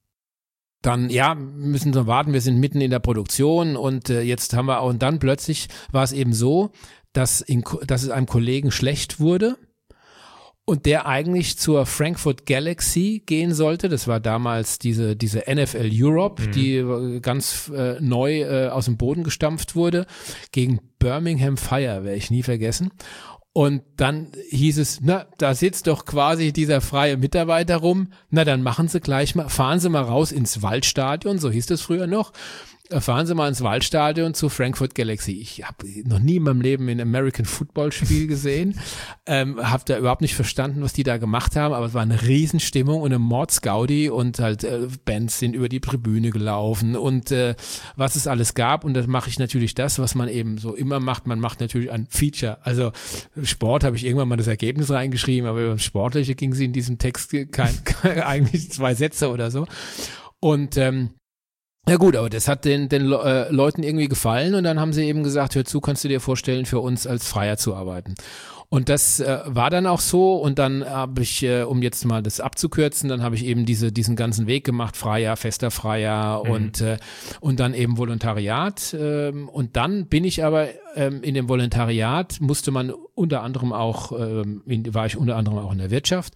dann, ja, müssen wir warten, wir sind mitten in der Produktion und äh, jetzt haben wir auch, und dann plötzlich war es eben so, dass, in, dass es einem Kollegen schlecht wurde und der eigentlich zur Frankfurt Galaxy gehen sollte. Das war damals diese, diese N F L Europe, mhm. die ganz äh, neu äh, aus dem Boden gestampft wurde, gegen Birmingham Fire, werde ich nie vergessen. Und dann hieß es, na, da sitzt doch quasi dieser freie Mitarbeiter rum. Na, dann machen Sie gleich mal, fahren Sie mal raus ins Waldstadion, so hieß das früher noch. Fahren Sie mal ins Waldstadion zu Frankfurt Galaxy. Ich habe noch nie in meinem Leben ein American Football Spiel gesehen, ähm, habe da überhaupt nicht verstanden, was die da gemacht haben, aber es war eine Riesenstimmung und eine Mordsgaudi und halt äh, Bands sind über die Tribüne gelaufen und äh, was es alles gab. Und dann mache ich natürlich das, was man eben so immer macht. Man macht natürlich ein Feature. Also Sport habe ich irgendwann mal das Ergebnis reingeschrieben, aber über das Sportliche ging sie in diesem Text kein, kein, eigentlich zwei Sätze oder so. Und ähm, ja gut, aber das hat den, den äh, Leuten irgendwie gefallen und dann haben sie eben gesagt, hör zu, kannst du dir vorstellen, für uns als Freier zu arbeiten. Und das äh, war dann auch so und dann habe ich, äh, um jetzt mal das abzukürzen, dann habe ich eben diese diesen ganzen Weg gemacht, Freier, fester Freier mhm. und äh, und dann eben Volontariat ähm, und dann bin ich aber ähm, in dem Volontariat musste man unter anderem auch, ähm, in, war ich unter anderem auch in der Wirtschaft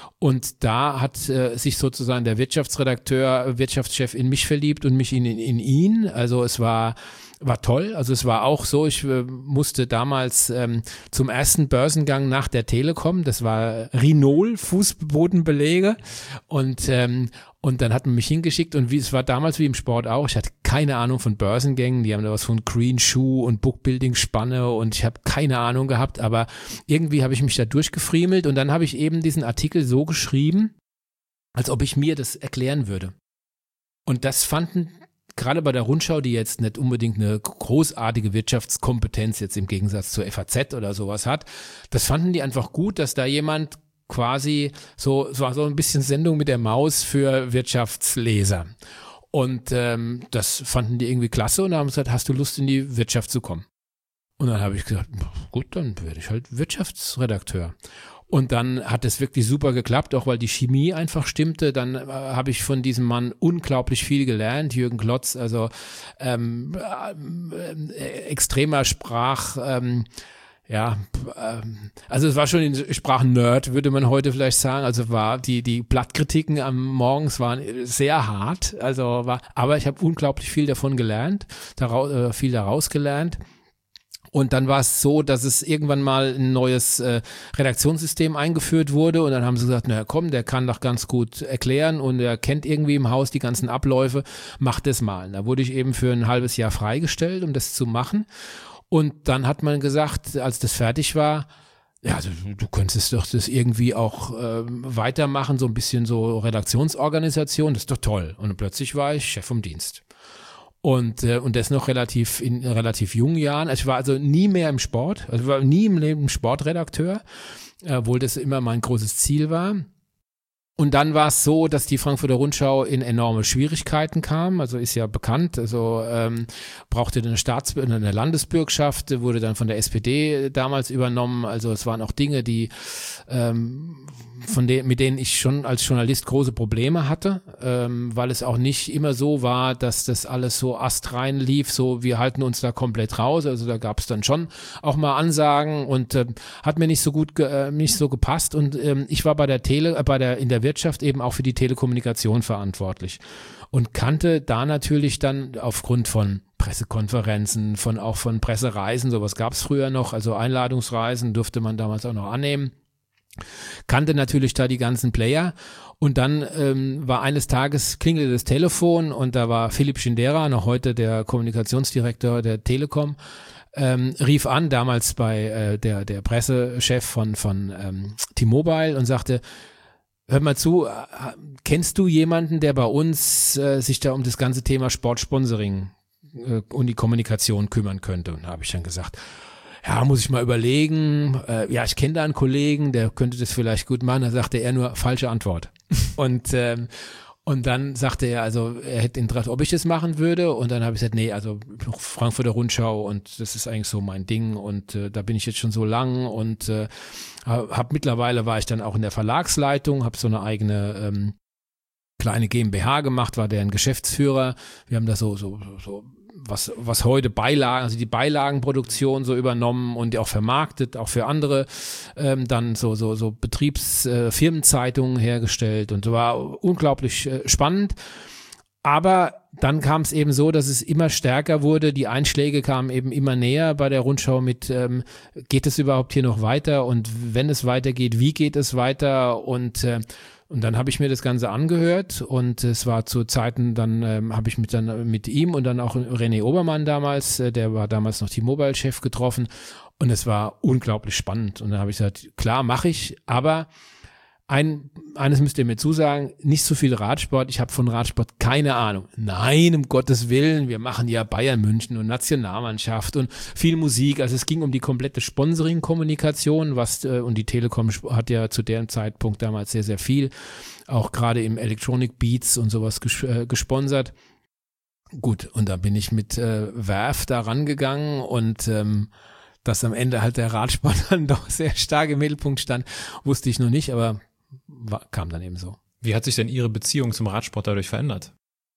und da hat äh, sich sozusagen der Wirtschaftsredakteur, Wirtschaftschef in mich verliebt und mich in, in, in ihn, also es war War toll, also es war auch so, ich äh, musste damals ähm, zum ersten Börsengang nach der Telekom, das war Rinol, Fußbodenbelege und ähm, und dann hat man mich hingeschickt und wie es war damals wie im Sport auch, ich hatte keine Ahnung von Börsengängen, die haben da was von Green Shoe und Bookbuilding-Spanne und ich habe keine Ahnung gehabt, aber irgendwie habe ich mich da durchgefriemelt und dann habe ich eben diesen Artikel so geschrieben, als ob ich mir das erklären würde. Und das fanden gerade bei der Rundschau, die jetzt nicht unbedingt eine großartige Wirtschaftskompetenz jetzt im Gegensatz zur F A Z oder sowas hat, das fanden die einfach gut, dass da jemand quasi so, es war so ein bisschen Sendung mit der Maus für Wirtschaftsleser. Und ähm, das fanden die irgendwie klasse und haben gesagt, hast du Lust in die Wirtschaft zu kommen? Und dann habe ich gesagt, gut, dann werde ich halt Wirtschaftsredakteur. Und dann hat es wirklich super geklappt, auch weil die Chemie einfach stimmte. Dann äh, habe ich von diesem Mann unglaublich viel gelernt, Jürgen Klotz, also ähm, äh, äh, extremer Sprach, ähm, ja, ähm, also es war schon ein Sprachennerd, würde man heute vielleicht sagen. Also war die die Blattkritiken am Morgens waren sehr hart, also war, aber ich habe unglaublich viel davon gelernt, daraus, äh, viel daraus gelernt. Und dann war es so, dass es irgendwann mal ein neues äh, Redaktionssystem eingeführt wurde und dann haben sie gesagt, na komm, der kann doch ganz gut erklären und er kennt irgendwie im Haus die ganzen Abläufe, mach das mal. Da wurde ich eben für ein halbes Jahr freigestellt, um das zu machen. Und dann hat man gesagt, als das fertig war, ja, also du könntest doch das irgendwie auch äh, weitermachen, so ein bisschen so Redaktionsorganisation, das ist doch toll. Und plötzlich war ich Chef vom Dienst. Und, äh, und das noch relativ in relativ jungen Jahren. Also ich war also nie mehr im Sport, also ich war nie im Leben Sportredakteur, äh, obwohl das immer mein großes Ziel war. Und dann war es so, dass die Frankfurter Rundschau in enorme Schwierigkeiten kam, also ist ja bekannt, also ähm, brauchte eine Staats- eine Landesbürgschaft, wurde dann von der S P D damals übernommen, also es waren auch Dinge, die ähm, von denen, mit denen ich schon als Journalist große Probleme hatte, ähm, weil es auch nicht immer so war, dass das alles so astrein lief, so wir halten uns da komplett raus, also da gab es dann schon auch mal Ansagen und äh, hat mir nicht so gut, ge- äh, nicht so gepasst und ähm, ich war bei der Tele, äh, bei der in der Wirtschaft eben auch für die Telekommunikation verantwortlich und kannte da natürlich dann aufgrund von Pressekonferenzen, von auch von Pressereisen, sowas gab es früher noch, also Einladungsreisen durfte man damals auch noch annehmen, kannte natürlich da die ganzen Player und dann ähm, war eines Tages, klingelte das Telefon und da war Philipp Schindera, noch heute der Kommunikationsdirektor der Telekom, ähm, rief an, damals bei äh, der der Pressechef von, von ähm, T-Mobile und sagte, hör mal zu, kennst du jemanden, der bei uns äh, sich da um das ganze Thema Sportsponsoring äh, und die Kommunikation kümmern könnte? Und da habe ich dann gesagt, ja, muss ich mal überlegen. Äh, ja, ich kenne da einen Kollegen, der könnte das vielleicht gut machen. Da sagte er nur, falsche Antwort. und ähm, und dann sagte er, also er hätte Interesse, ob ich das machen würde. Und dann habe ich gesagt, nee, also Frankfurter Rundschau und das ist eigentlich so mein Ding. Und äh, da bin ich jetzt schon so lang und äh, hab mittlerweile war ich dann auch in der Verlagsleitung, habe so eine eigene ähm, kleine GmbH gemacht, war deren Geschäftsführer. Wir haben da so so so was was heute Beilagen, also die Beilagenproduktion so übernommen und die auch vermarktet, auch für andere, ähm, dann so so so Betriebs äh, Firmenzeitungen hergestellt und so war unglaublich äh, spannend. Aber dann kam es eben so, dass es immer stärker wurde. Die Einschläge kamen eben immer näher bei der Rundschau mit, ähm, geht es überhaupt hier noch weiter? Und wenn es weitergeht, wie geht es weiter? Und äh, und dann habe ich mir das Ganze angehört und es war zu Zeiten, dann ähm, habe ich mit dann mit ihm und dann auch René Obermann damals, äh, der war damals noch T-Mobile-Chef, getroffen und es war unglaublich spannend. Und dann habe ich gesagt, klar, mache ich, aber Ein, eines müsst ihr mir zusagen, nicht so viel Radsport, ich habe von Radsport keine Ahnung. Nein, um Gottes Willen, wir machen ja Bayern München und Nationalmannschaft und viel Musik, also es ging um die komplette Sponsoring-Kommunikation, was äh, und die Telekom hat ja zu dem Zeitpunkt damals sehr, sehr viel, auch gerade im Electronic Beats und sowas ges äh, gesponsert. Gut, und da bin ich mit äh, Werf da rangegangen und ähm, dass am Ende halt der Radsport dann doch sehr stark im Mittelpunkt stand, wusste ich noch nicht, aber war, kam dann eben so. Wie hat sich denn Ihre Beziehung zum Radsport dadurch verändert?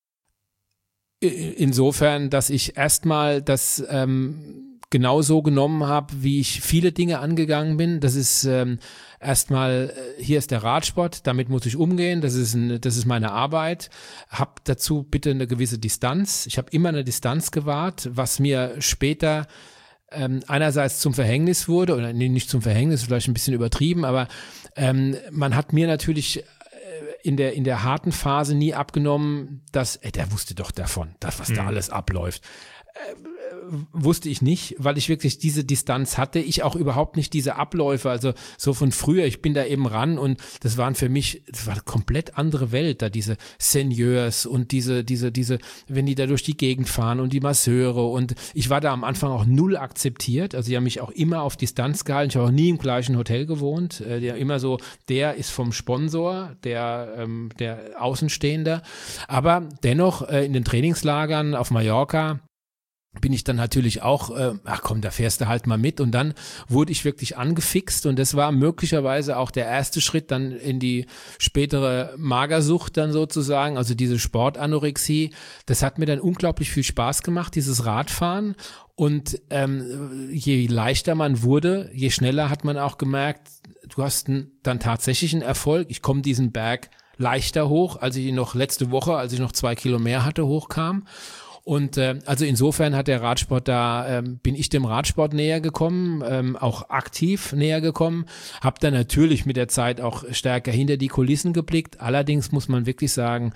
Insofern, dass ich erstmal das ähm, genau so genommen habe, wie ich viele Dinge angegangen bin. Das ist ähm, erstmal, hier ist der Radsport, damit muss ich umgehen, das ist, ein, das ist meine Arbeit. Hab dazu bitte eine gewisse Distanz. Ich habe immer eine Distanz gewahrt, was mir später Ähm, einerseits zum Verhängnis wurde, oder nee, nicht zum Verhängnis, vielleicht ein bisschen übertrieben, aber ähm, man hat mir natürlich äh, in der in der harten Phase nie abgenommen, dass, ey, der wusste doch davon, das, was mhm. da alles abläuft. Äh, wusste ich nicht, weil ich wirklich diese Distanz hatte, ich auch überhaupt nicht diese Abläufe, also so von früher, ich bin da eben ran und das waren für mich, das war eine komplett andere Welt, da diese Seniors und diese, diese, diese, wenn die da durch die Gegend fahren und die Masseure und ich war da am Anfang auch null akzeptiert, also die haben mich auch immer auf Distanz gehalten, ich habe auch nie im gleichen Hotel gewohnt, äh, der immer so, der ist vom Sponsor, der, ähm, der Außenstehender, aber dennoch äh, in den Trainingslagern auf Mallorca bin ich dann natürlich auch, äh, ach komm, da fährst du halt mal mit und dann wurde ich wirklich angefixt und das war möglicherweise auch der erste Schritt dann in die spätere Magersucht dann sozusagen, also diese Sportanorexie. Das hat mir dann unglaublich viel Spaß gemacht, dieses Radfahren und ähm, je leichter man wurde, je schneller hat man auch gemerkt, du hast n, dann tatsächlich einen Erfolg. Ich komme diesen Berg leichter hoch, als ich ihn noch letzte Woche, als ich noch zwei Kilo mehr hatte, hochkam. Und äh, also insofern hat der Radsport da, ähm, bin ich dem Radsport näher gekommen, ähm, auch aktiv näher gekommen, habe dann natürlich mit der Zeit auch stärker hinter die Kulissen geblickt. Allerdings muss man wirklich sagen,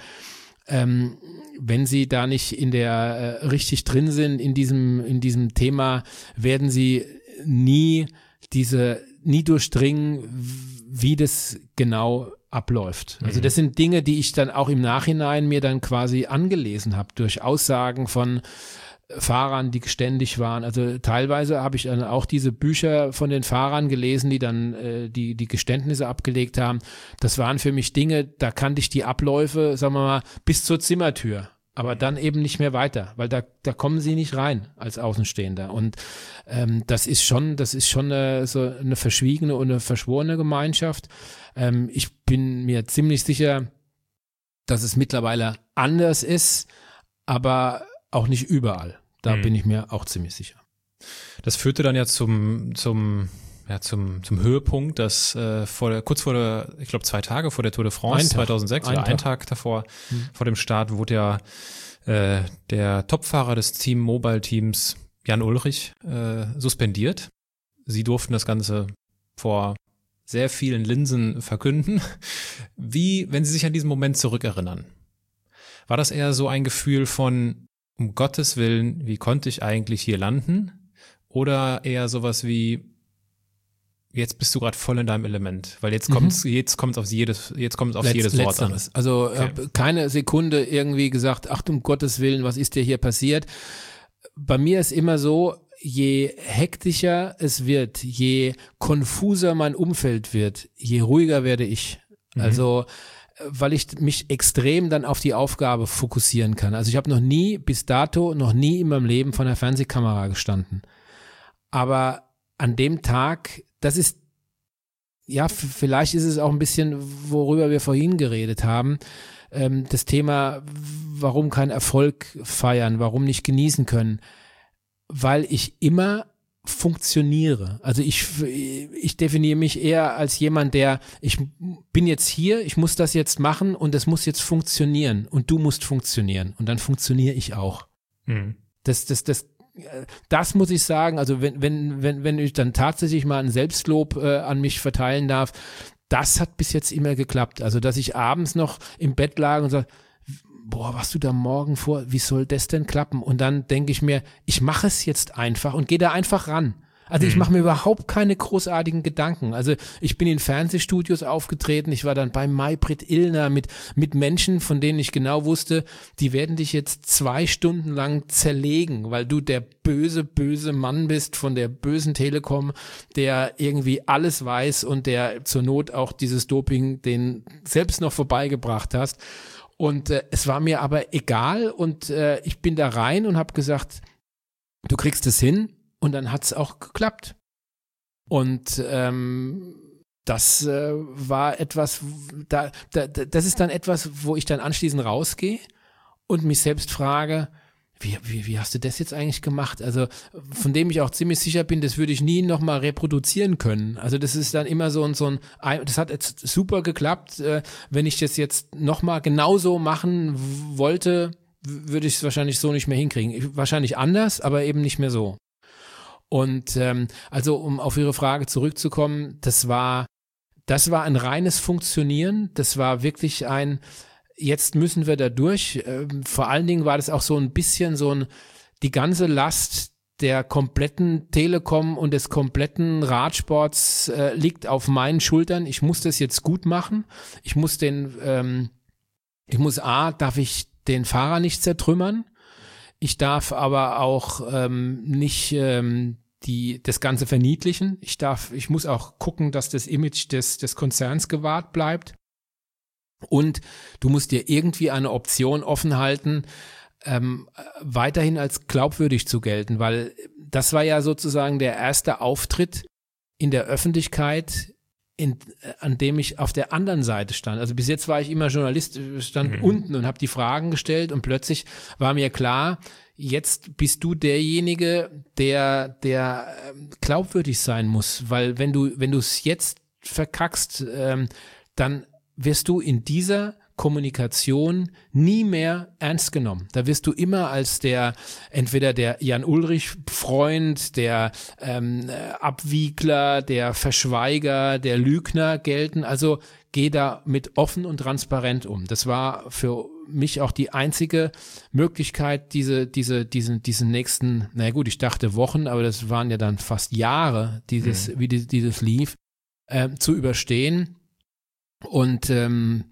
ähm, wenn Sie da nicht in der äh, richtig drin sind in diesem in diesem Thema, werden Sie nie diese nie durchdringen, wie das genau abläuft. Also das sind Dinge, die ich dann auch im Nachhinein mir dann quasi angelesen habe durch Aussagen von Fahrern, die geständig waren. Also teilweise habe ich dann auch diese Bücher von den Fahrern gelesen, die dann äh, die die Geständnisse abgelegt haben. Das waren für mich Dinge, da kannte ich die Abläufe, sagen wir mal, bis zur Zimmertür. Aber dann eben nicht mehr weiter, weil da da kommen sie nicht rein als Außenstehender. Und ähm, das ist schon, das ist schon eine, so eine verschwiegene und eine verschworene Gemeinschaft. Ähm, ich bin mir ziemlich sicher, dass es mittlerweile anders ist, aber auch nicht überall. Da mhm. bin ich mir auch ziemlich sicher. Das führte dann ja zum zum ja zum zum Höhepunkt, dass äh, vor der, kurz vor der, ich glaube zwei Tage vor der Tour de France zweitausendsechs oder einen Tag davor mhm. vor dem Start wurde ja äh, der Topfahrer des Team Mobile Teams Jan Ullrich äh, suspendiert. Sie durften das Ganze vor sehr vielen Linsen verkünden. Wie, wenn Sie sich an diesen Moment zurückerinnern, war das eher so ein Gefühl von, um Gottes Willen, wie konnte ich eigentlich hier landen? Oder eher sowas wie, jetzt bist du gerade voll in deinem Element, weil jetzt kommt's, mhm. jetzt kommt auf jedes, jetzt kommt auf Letz, jedes Wort an. Also okay. habe keine Sekunde irgendwie gesagt, ach um Gottes Willen, was ist dir hier passiert? Bei mir ist immer so, je hektischer es wird, je konfuser mein Umfeld wird, je ruhiger werde ich. Mhm. Also weil ich mich extrem dann auf die Aufgabe fokussieren kann. Also ich habe noch nie, bis dato, noch nie in meinem Leben vor einer Fernsehkamera gestanden. Aber an dem Tag, das ist, ja, vielleicht ist es auch ein bisschen, worüber wir vorhin geredet haben, ähm, das Thema, warum kein Erfolg feiern, warum nicht genießen können, weil ich immer funktioniere. Also ich, ich definiere mich eher als jemand, der, ich bin jetzt hier, ich muss das jetzt machen und das muss jetzt funktionieren und du musst funktionieren und dann funktioniere ich auch. Mhm. Das, das, das, das muss ich sagen, also wenn, wenn, wenn, wenn ich dann tatsächlich mal ein Selbstlob äh, an mich verteilen darf, das hat bis jetzt immer geklappt. Also dass ich abends noch im Bett lag und sage, boah, was du da morgen vor, wie soll das denn klappen? Und dann denke ich mir, ich mache es jetzt einfach und gehe da einfach ran. Also ich mache mir überhaupt keine großartigen Gedanken. Also ich bin in Fernsehstudios aufgetreten, ich war dann bei Maybrit Illner mit mit Menschen, von denen ich genau wusste, die werden dich jetzt zwei Stunden lang zerlegen, weil du der böse, böse Mann bist von der bösen Telekom, der irgendwie alles weiß und der zur Not auch dieses Doping den selbst noch vorbeigebracht hast. Und äh, es war mir aber egal und äh, ich bin da rein und habe gesagt, du kriegst es hin und dann hat es auch geklappt. Und ähm, das äh, war etwas, da, da, das ist dann etwas, wo ich dann anschließend rausgehe und mich selbst frage, wie, wie, wie hast du das jetzt eigentlich gemacht? Also von dem ich auch ziemlich sicher bin, das würde ich nie nochmal reproduzieren können. Also das ist dann immer so ein, so ein, das hat jetzt super geklappt. Äh, wenn ich das jetzt nochmal genauso machen wollte, würde ich es wahrscheinlich so nicht mehr hinkriegen. Wahrscheinlich anders, aber eben nicht mehr so. Und ähm, also um auf Ihre Frage zurückzukommen, das war, das war ein reines Funktionieren. Das war wirklich ein Jetzt müssen wir da durch. Ähm, vor allen Dingen war das auch so ein bisschen so ein, die ganze Last der kompletten Telekom und des kompletten Radsports äh, liegt auf meinen Schultern. Ich muss das jetzt gut machen. Ich muss den, ähm, ich muss A, darf ich den Fahrer nicht zertrümmern. Ich darf aber auch ähm, nicht ähm, die, das Ganze verniedlichen. Ich darf, ich muss auch gucken, dass das Image des, des Konzerns gewahrt bleibt. Und du musst dir irgendwie eine Option offen halten, ähm, weiterhin als glaubwürdig zu gelten, weil das war ja sozusagen der erste Auftritt in der Öffentlichkeit, in, an dem ich auf der anderen Seite stand. Also bis jetzt war ich immer Journalist, stand mhm. unten und habe die Fragen gestellt und plötzlich war mir klar, jetzt bist du derjenige, der, der glaubwürdig sein muss, weil wenn du, wenn du es jetzt verkackst, ähm, dann wirst du in dieser Kommunikation nie mehr ernst genommen. Da wirst du immer als der, entweder der Jan-Ulrich-Freund, der ähm, Abwiegler, der Verschweiger, der Lügner gelten. Also geh da mit offen und transparent um. Das war für mich auch die einzige Möglichkeit, diese, diese, diesen, diesen nächsten, na gut, ich dachte Wochen, aber das waren ja dann fast Jahre, dieses, mhm. wie die, dieses lief, äh, zu überstehen. Und ähm,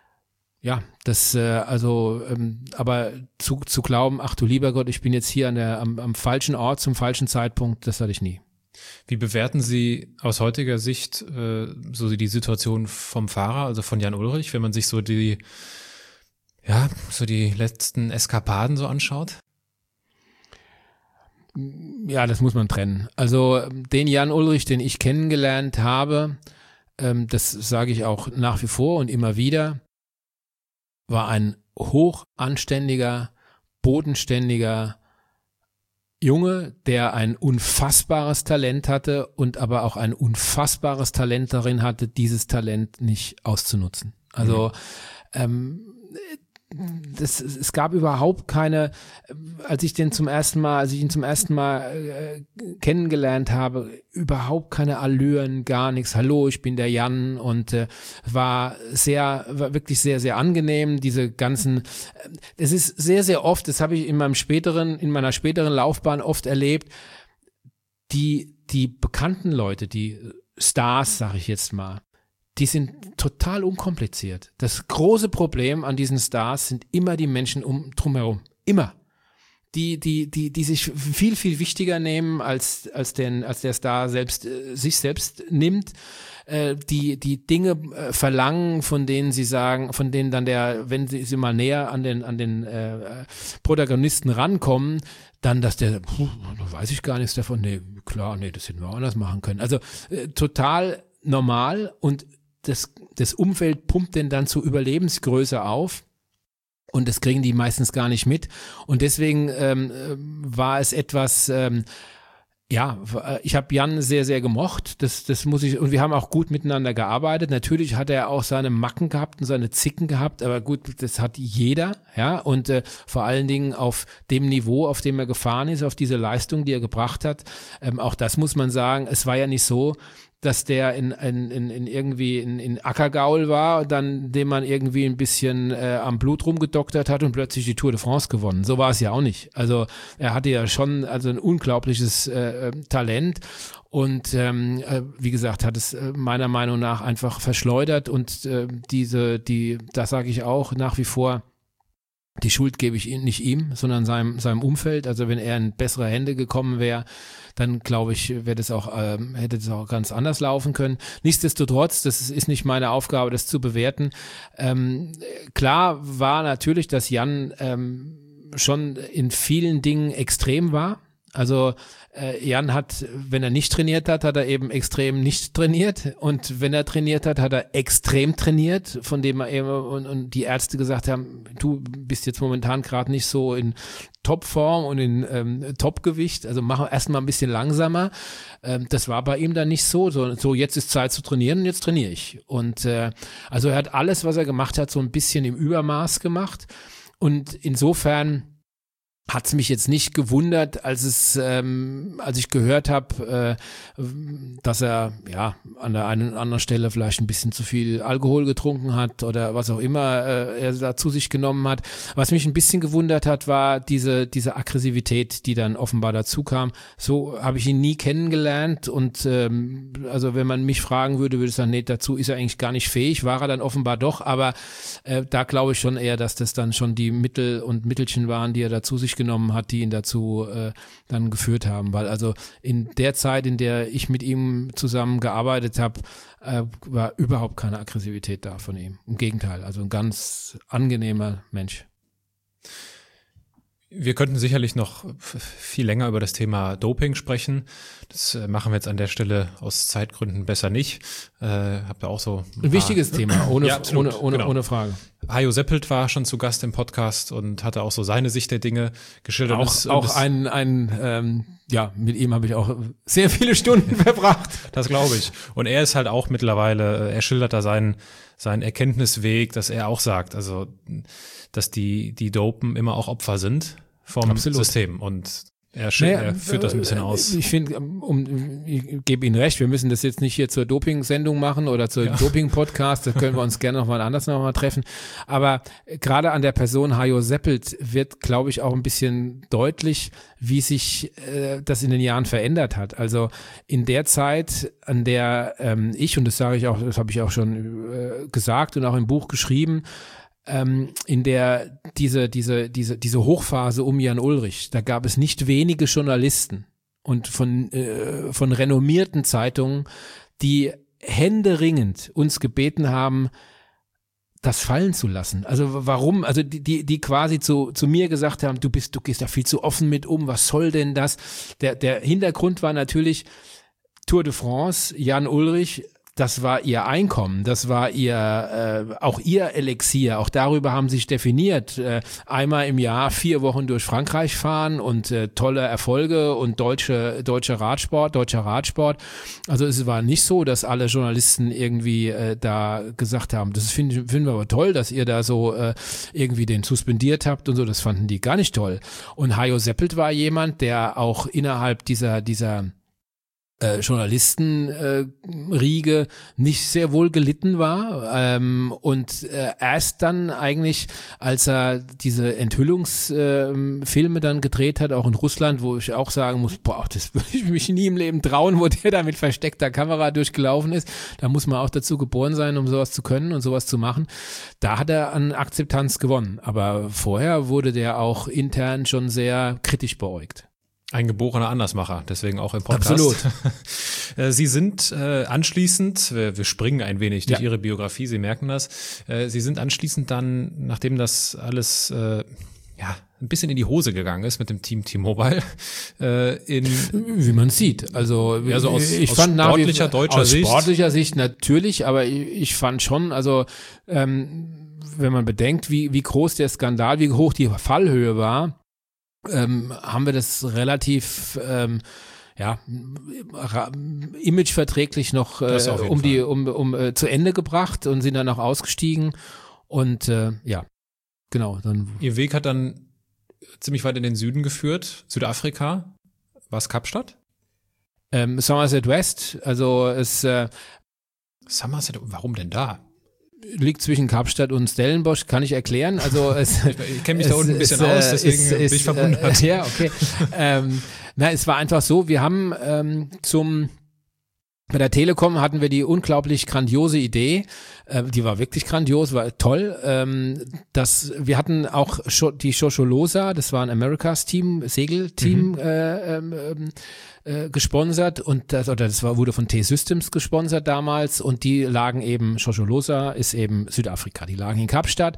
ja, das äh, also, ähm, aber zu, zu glauben, ach du lieber Gott, ich bin jetzt hier an der, am, am falschen Ort zum falschen Zeitpunkt, das hatte ich nie. Wie bewerten Sie aus heutiger Sicht äh, so die Situation vom Fahrer, also von Jan Ulrich, wenn man sich so die, ja, so die letzten Eskapaden so anschaut? Ja, das muss man trennen. Also den Jan Ulrich, den ich kennengelernt habe, das sage ich auch nach wie vor und immer wieder, war ein hochanständiger, bodenständiger Junge, der ein unfassbares Talent hatte und aber auch ein unfassbares Talent darin hatte, dieses Talent nicht auszunutzen. Also mhm. ähm, Das, es gab überhaupt keine, als ich den zum ersten Mal, als ich ihn zum ersten Mal äh, kennengelernt habe, überhaupt keine Allüren, gar nichts. Hallo, ich bin der Jan und äh, war sehr, war wirklich sehr, sehr angenehm. Diese ganzen, es äh, ist sehr, sehr oft, das habe ich in meinem späteren, in meiner späteren Laufbahn oft erlebt, die, die bekannten Leute, die Stars, sage ich jetzt mal, die sind total unkompliziert. Das große Problem an diesen Stars sind immer die Menschen um drumherum. Immer. Die, die, die, die sich viel, viel wichtiger nehmen, als, als den, als der Star selbst, äh, sich selbst nimmt. Äh, die, die Dinge äh, verlangen, von denen sie sagen, von denen dann der, wenn sie, sie mal näher an den, an den, äh, Protagonisten rankommen, dann, dass der, puh, da weiß ich gar nichts davon. Nee, klar, nee, das hätten wir auch anders machen können. Also, äh, total normal und Das, das Umfeld pumpt den dann zu Überlebensgröße auf und das kriegen die meistens gar nicht mit und deswegen ähm, war es etwas, ähm, Ja, ich habe Jan sehr, sehr gemocht. Das, das muss ich, und wir haben auch gut miteinander gearbeitet. Natürlich hat er auch seine Macken gehabt und seine Zicken gehabt, aber gut, das hat jeder, ja. Und äh, vor allen Dingen auf dem Niveau, auf dem er gefahren ist, auf diese Leistung, die er gebracht hat. Ähm, auch das muss man sagen. Es war ja nicht so, dass der in, in, in, in irgendwie in, in Ackergaul war, dann dem man irgendwie ein bisschen äh, am Blut rumgedoktert hat und plötzlich die Tour de France gewonnen. So war es ja auch nicht. Also er hatte ja schon also ein unglaubliches äh, Talent und ähm, äh, wie gesagt, hat es äh, meiner Meinung nach einfach verschleudert und äh, diese, die, das sage ich auch nach wie vor, die Schuld gebe ich nicht ihm, sondern seinem, seinem Umfeld. Also wenn er in bessere Hände gekommen wäre, dann glaube ich, wäre das auch, ähm, hätte das auch ganz anders laufen können. Nichtsdestotrotz, das ist nicht meine Aufgabe, das zu bewerten. Ähm, klar war natürlich, dass Jan ähm, schon in vielen Dingen extrem war. Also äh, Jan hat, wenn er nicht trainiert hat, hat er eben extrem nicht trainiert und wenn er trainiert hat, hat er extrem trainiert, von dem er eben und, und die Ärzte gesagt haben, du bist jetzt momentan gerade nicht so in Topform und in ähm, Topgewicht, also mach erstmal ein bisschen langsamer. Ähm, das war bei ihm dann nicht so, so, so jetzt ist Zeit zu trainieren und jetzt trainiere ich. Und äh, also er hat alles, was er gemacht hat, so ein bisschen im Übermaß gemacht und insofern hat es mich jetzt nicht gewundert, als es, ähm, als ich gehört habe, äh, dass er ja an der einen oder anderen Stelle vielleicht ein bisschen zu viel Alkohol getrunken hat oder was auch immer äh, er da zu sich genommen hat. Was mich ein bisschen gewundert hat, war diese diese Aggressivität, die dann offenbar dazu kam. So habe ich ihn nie kennengelernt und ähm, also wenn man mich fragen würde, würde ich sagen, nee, dazu ist er eigentlich gar nicht fähig. War er dann offenbar doch, aber äh, da glaube ich schon eher, dass das dann schon die Mittel und Mittelchen waren, die er da zu sich genommen hat, die ihn dazu äh, dann geführt haben, weil also in der Zeit, in der ich mit ihm zusammen gearbeitet habe, äh, war überhaupt keine Aggressivität da von ihm. Im Gegenteil, also ein ganz angenehmer Mensch. Wir könnten sicherlich noch viel länger über das Thema Doping sprechen. Das machen wir jetzt an der Stelle aus Zeitgründen besser nicht. Äh, habt ihr auch so ein, ein wichtiges Thema, ohne, ja, absolut, ohne, ohne, genau. ohne Frage. Hajo Seppelt war schon zu Gast im Podcast und hatte auch so seine Sicht der Dinge geschildert. Auch, das, auch das, ein, ein ähm, ja, mit ihm habe ich auch sehr viele Stunden verbracht. Das glaube ich. Und er ist halt auch mittlerweile, er schildert da seinen, seinen Erkenntnisweg, dass er auch sagt, also dass die, die Dopen immer auch Opfer sind vom Absolut. System und er, naja, er führt das ein bisschen aus. Ich finde, um, ich gebe Ihnen recht, wir müssen das jetzt nicht hier zur Doping-Sendung machen oder zur Ja. Doping-Podcast, da können wir uns gerne noch mal anders noch mal treffen, aber gerade an der Person Hajo Seppelt wird, glaube ich, auch ein bisschen deutlich, wie sich äh, das in den Jahren verändert hat. Also in der Zeit, an der ähm, ich, und das sage ich auch, das habe ich auch schon äh, gesagt und auch im Buch geschrieben, Ähm, in der diese diese diese diese Hochphase um Jan Ullrich, da gab es nicht wenige Journalisten und von äh, von renommierten Zeitungen, die händeringend uns gebeten haben, das fallen zu lassen. Also warum? Also die die die quasi zu zu mir gesagt haben, du bist du gehst da viel zu offen mit um. Was soll denn das? Der der Hintergrund war natürlich Tour de France, Jan Ullrich. Das war ihr Einkommen, das war ihr äh, auch ihr Elixier, auch darüber haben sie sich definiert. Äh, einmal im Jahr vier Wochen durch Frankreich fahren und äh, tolle Erfolge und deutsche deutscher Radsport, deutscher Radsport. Also es war nicht so, dass alle Journalisten irgendwie äh, da gesagt haben, das finden finden wir aber toll, dass ihr da so äh, irgendwie den suspendiert habt und so, das fanden die gar nicht toll. Und Hajo Seppelt war jemand, der auch innerhalb dieser dieser Äh, Journalistenriege äh, nicht sehr wohl gelitten war ähm, und äh, erst dann eigentlich, als er diese Enthüllungsfilme äh, dann gedreht hat, auch in Russland, wo ich auch sagen muss, boah, das würde ich mich nie im Leben trauen, wo der da mit versteckter Kamera durchgelaufen ist. Da muss man auch dazu geboren sein, um sowas zu können und sowas zu machen. Da hat er an Akzeptanz gewonnen, aber vorher wurde der auch intern schon sehr kritisch beäugt. Ein geborener Andersmacher, deswegen auch im Podcast. Absolut. Sie sind äh, anschließend, wir, wir springen ein wenig durch Ja. Ihre Biografie, Sie merken das, äh, Sie sind anschließend dann, nachdem das alles äh, ja ein bisschen in die Hose gegangen ist mit dem Team T-Mobile, äh, in Wie man sieht. Also, Ja, so aus- ich aus fand nach wie- sportlicher deutscher aus Sicht. sportlicher Sicht natürlich, aber ich, ich fand schon, also ähm, wenn man bedenkt, wie, wie groß der Skandal, wie hoch die Fallhöhe war, ähm, haben wir das relativ ähm, ja, ra- imageverträglich noch äh, Das auf jeden um die, Fall. um, um äh, zu Ende gebracht und sind dann auch ausgestiegen. Und äh, ja, genau. Dann Ihr Weg hat dann ziemlich weit in den Süden geführt, Südafrika. War es Kapstadt? ähm, Somerset West, also es äh, Somerset, warum denn da? liegt zwischen Kapstadt und Stellenbosch, kann ich erklären. Also es, Ich kenne mich da es- unten ein bisschen es, äh, aus, deswegen es- bin es, ich verwundert. Äh, ja, okay. ähm, na, es war einfach so, wir haben ähm, zum bei der Telekom hatten wir die unglaublich grandiose Idee, äh, die war wirklich grandios, war toll, ähm, dass wir hatten auch Scho- die Shosholoza, das war ein Americas Team, Segelteam, Mhm. äh, ähm, ähm, äh, gesponsert und das, oder das war, wurde von T-Systems gesponsert damals und die lagen eben, Shosholoza ist eben Südafrika, die lagen in Kapstadt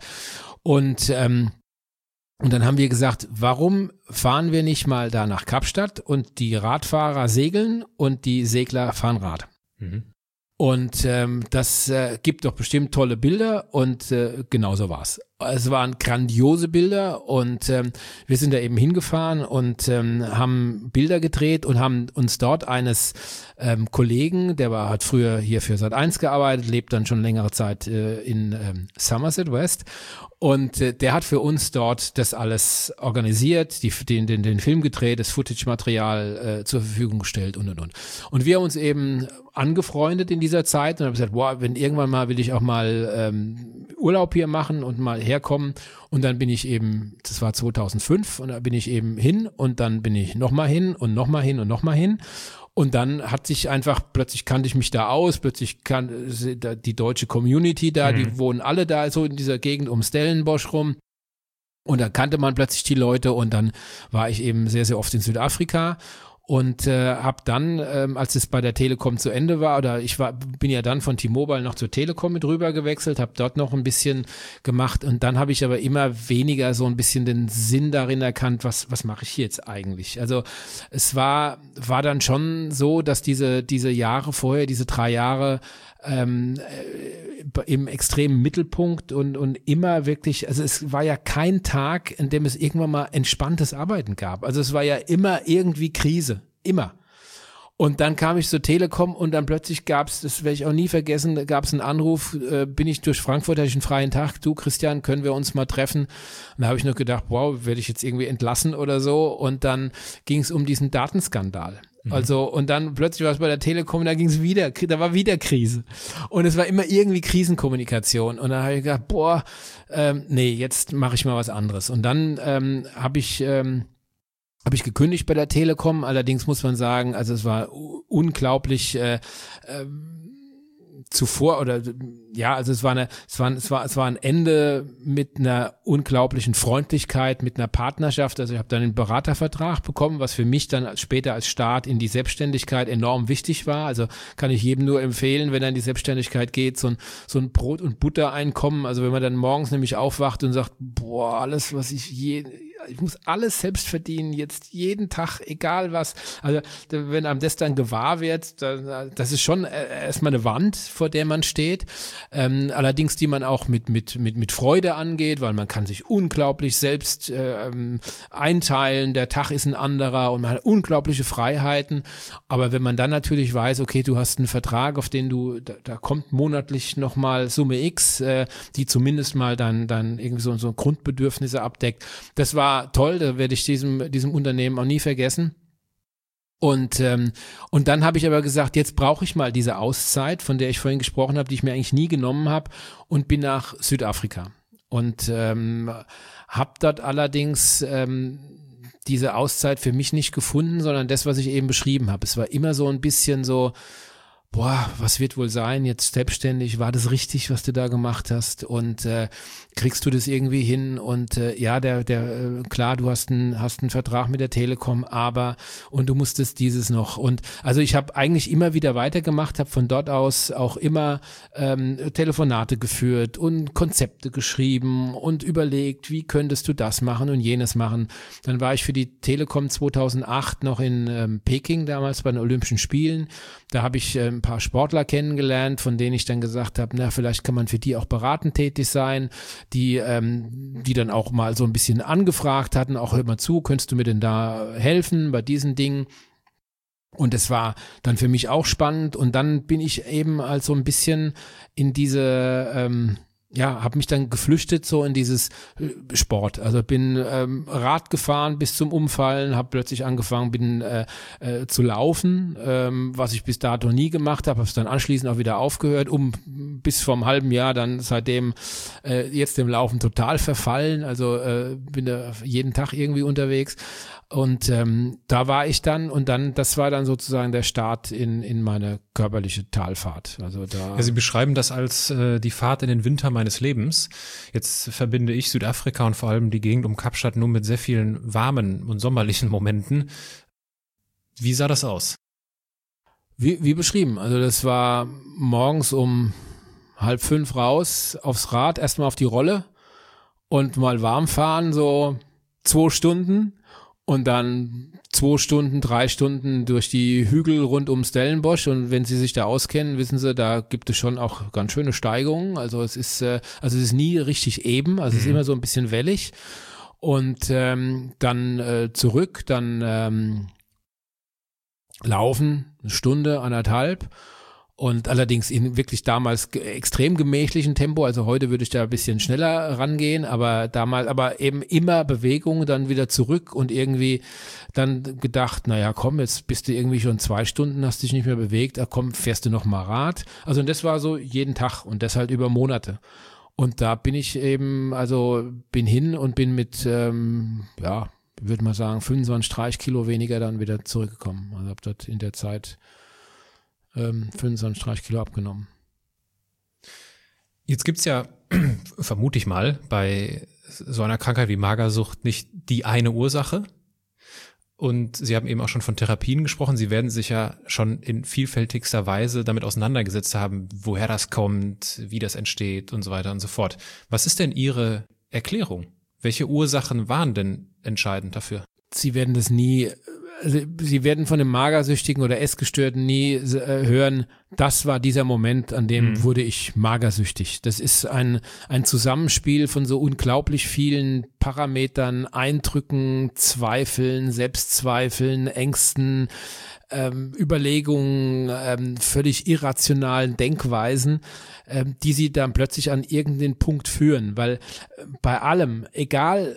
und ähm, und dann haben wir gesagt, warum fahren wir nicht mal da nach Kapstadt und die Radfahrer segeln und die Segler fahren Rad? Mhm. Und ähm, das äh, gibt doch bestimmt tolle Bilder und äh, genauso war's. Es waren grandiose Bilder und ähm, wir sind da eben hingefahren und ähm, haben Bilder gedreht und haben uns dort eines ähm, Kollegen, der war hat früher hier für Sat eins gearbeitet, lebt dann schon längere Zeit äh, in ähm, Somerset West und äh, der hat für uns dort das alles organisiert, die, den, den, den Film gedreht, das Footage-Material äh, zur Verfügung gestellt und und und. Und wir haben uns eben angefreundet in dieser Zeit und haben gesagt, boah, wenn irgendwann mal will ich auch mal ähm, Urlaub hier machen und mal herkommen und dann bin ich eben, das war zweitausendfünf und da bin ich eben hin und dann bin ich nochmal hin und nochmal hin und nochmal hin und dann hat sich einfach, plötzlich kannte ich mich da aus, plötzlich kann die deutsche Community da, Mhm. die wohnen alle da so in dieser Gegend um Stellenbosch rum und da kannte man plötzlich die Leute und dann war ich eben sehr, sehr oft in Südafrika und äh, habe dann, ähm, als es bei der Telekom zu Ende war, oder ich war, bin ja dann von T-Mobile noch zur Telekom mit rüber gewechselt, habe dort noch ein bisschen gemacht und dann habe ich aber immer weniger so ein bisschen den Sinn darin erkannt, was was mache ich hier jetzt eigentlich? Also es war war dann schon so, dass diese diese Jahre vorher, diese drei Jahre ähm, äh, im extremen Mittelpunkt und und immer wirklich, also es war ja kein Tag, in dem es irgendwann mal entspanntes Arbeiten gab. Also es war ja immer irgendwie Krise, immer. Und dann kam ich zur Telekom und dann plötzlich gab's, das werde ich auch nie vergessen, gab's einen Anruf, äh, bin ich durch Frankfurt, hatte ich einen freien Tag, du Christian, können wir uns mal treffen? Und da habe ich nur gedacht, wow, werde ich jetzt irgendwie entlassen oder so? Und dann ging es um diesen Datenskandal. Also, und dann plötzlich war es bei der Telekom, da ging es wieder, da war wieder Krise. Und es war immer irgendwie Krisenkommunikation. Und dann habe ich gedacht, boah, ähm, nee, jetzt mache ich mal was anderes. Und dann ähm, habe ich, ähm, habe ich gekündigt bei der Telekom. Allerdings muss man sagen, also es war u- unglaublich, äh, ähm, zuvor oder ja, also es war eine, es war, es war, es war ein Ende mit einer unglaublichen Freundlichkeit, mit einer Partnerschaft. Also ich habe dann einen Beratervertrag bekommen, was für mich dann als, später als Start in die Selbstständigkeit enorm wichtig war. Also kann ich jedem nur empfehlen, wenn er in die Selbstständigkeit geht, so ein, so ein Brot- und Butter-Einkommen. Also wenn man dann morgens nämlich aufwacht und sagt, boah, alles, was ich je, ich muss alles selbst verdienen, jetzt jeden Tag, egal was. Also wenn einem das dann gewahr wird, dann, das ist schon erstmal eine Wand, vor der man steht. Ähm, allerdings die man auch mit mit mit mit Freude angeht, weil man kann sich unglaublich selbst ähm, einteilen. Der Tag ist ein anderer und man hat unglaubliche Freiheiten. Aber wenn man dann natürlich weiß, okay, du hast einen Vertrag, auf den du da, da kommt monatlich nochmal Summe X, äh, die zumindest mal dann dann irgendwie so so Grundbedürfnisse abdeckt. Das war toll, da werde ich diesem diesem Unternehmen auch nie vergessen. Und ähm, und dann habe ich aber gesagt, jetzt brauche ich mal diese Auszeit, von der ich vorhin gesprochen habe, die ich mir eigentlich nie genommen habe, und bin nach Südafrika und ähm, habe dort allerdings ähm, diese Auszeit für mich nicht gefunden, sondern das, was ich eben beschrieben habe. Es war immer so ein bisschen so, boah, was wird wohl sein, jetzt selbstständig, war das richtig, was du da gemacht hast und äh, kriegst du das irgendwie hin und äh, ja, der, der, äh, klar, du hast einen, hast einen Vertrag mit der Telekom, aber und du musstest dieses noch und also ich habe eigentlich immer wieder weitergemacht, habe von dort aus auch immer ähm, Telefonate geführt und Konzepte geschrieben und überlegt, wie könntest du das machen und jenes machen. Dann war ich für die Telekom zweitausendacht noch in ähm, Peking, damals bei den Olympischen Spielen. Da habe ich ähm, ein paar Sportler kennengelernt, von denen ich dann gesagt habe, na, vielleicht kann man für die auch beratend tätig sein, die ähm, die dann auch mal so ein bisschen angefragt hatten, auch hör mal zu, könntest du mir denn da helfen bei diesen Dingen? Und es war dann für mich auch spannend und dann bin ich eben als so ein bisschen in diese, ähm, ja, habe mich dann geflüchtet so in dieses Sport. Also bin ähm, Rad gefahren bis zum Umfallen, habe plötzlich angefangen, bin äh, äh, zu laufen, ähm, was ich bis dato nie gemacht habe, habe es dann anschließend auch wieder aufgehört, um bis vor einem halben Jahr dann seitdem äh, jetzt dem Laufen total verfallen. Also äh, bin da jeden Tag irgendwie unterwegs. Und ähm, da war ich dann und dann, das war dann sozusagen der Start in in meine körperliche Talfahrt. Also da. Ja, Sie beschreiben das als äh, die Fahrt in den Winter meines Lebens. Jetzt verbinde ich Südafrika und vor allem die Gegend um Kapstadt nur mit sehr vielen warmen und sommerlichen Momenten. Wie sah das aus? Wie, wie beschrieben. Also das war morgens um halb fünf raus aufs Rad, erstmal auf die Rolle und mal warm fahren, so zwei Stunden. Und dann zwei Stunden, drei Stunden durch die Hügel rund um Stellenbosch. Und wenn Sie sich da auskennen, wissen Sie, da gibt es schon auch ganz schöne Steigungen. Also es ist, äh, also es ist nie richtig eben. Also mhm. es ist immer so ein bisschen wellig. Und ähm, dann äh, zurück, dann ähm, laufen, eine Stunde, anderthalb. Und allerdings in wirklich damals ge- extrem gemächlichen Tempo, also heute würde ich da ein bisschen schneller rangehen, aber damals, aber eben immer Bewegung, dann wieder zurück und irgendwie dann gedacht, naja komm, jetzt bist du irgendwie schon zwei Stunden, hast dich nicht mehr bewegt, ach komm, fährst du noch mal Rad. Also und das war so jeden Tag und das halt über Monate. Und da bin ich eben, also bin hin und bin mit, ähm, ja, würde mal sagen, fünfundzwanzig, dreißig Kilo weniger dann wieder zurückgekommen. Also habe dort in der Zeit fünfundzwanzig, dreißig Kilo abgenommen. Jetzt gibt's ja, vermute ich mal, bei so einer Krankheit wie Magersucht nicht die eine Ursache. Und Sie haben eben auch schon von Therapien gesprochen. Sie werden sich ja schon in vielfältigster Weise damit auseinandergesetzt haben, woher das kommt, wie das entsteht und so weiter und so fort. Was ist denn Ihre Erklärung? Welche Ursachen waren denn entscheidend dafür? Sie werden das nie Sie werden von dem Magersüchtigen oder Essgestörten nie äh, hören, das war dieser Moment, an dem mhm. wurde ich magersüchtig. Das ist ein, ein Zusammenspiel von so unglaublich vielen Parametern, Eindrücken, Zweifeln, Selbstzweifeln, Ängsten, ähm, Überlegungen, ähm, völlig irrationalen Denkweisen, ähm, die sie dann plötzlich an irgendeinen Punkt führen. Weil äh, bei allem, egal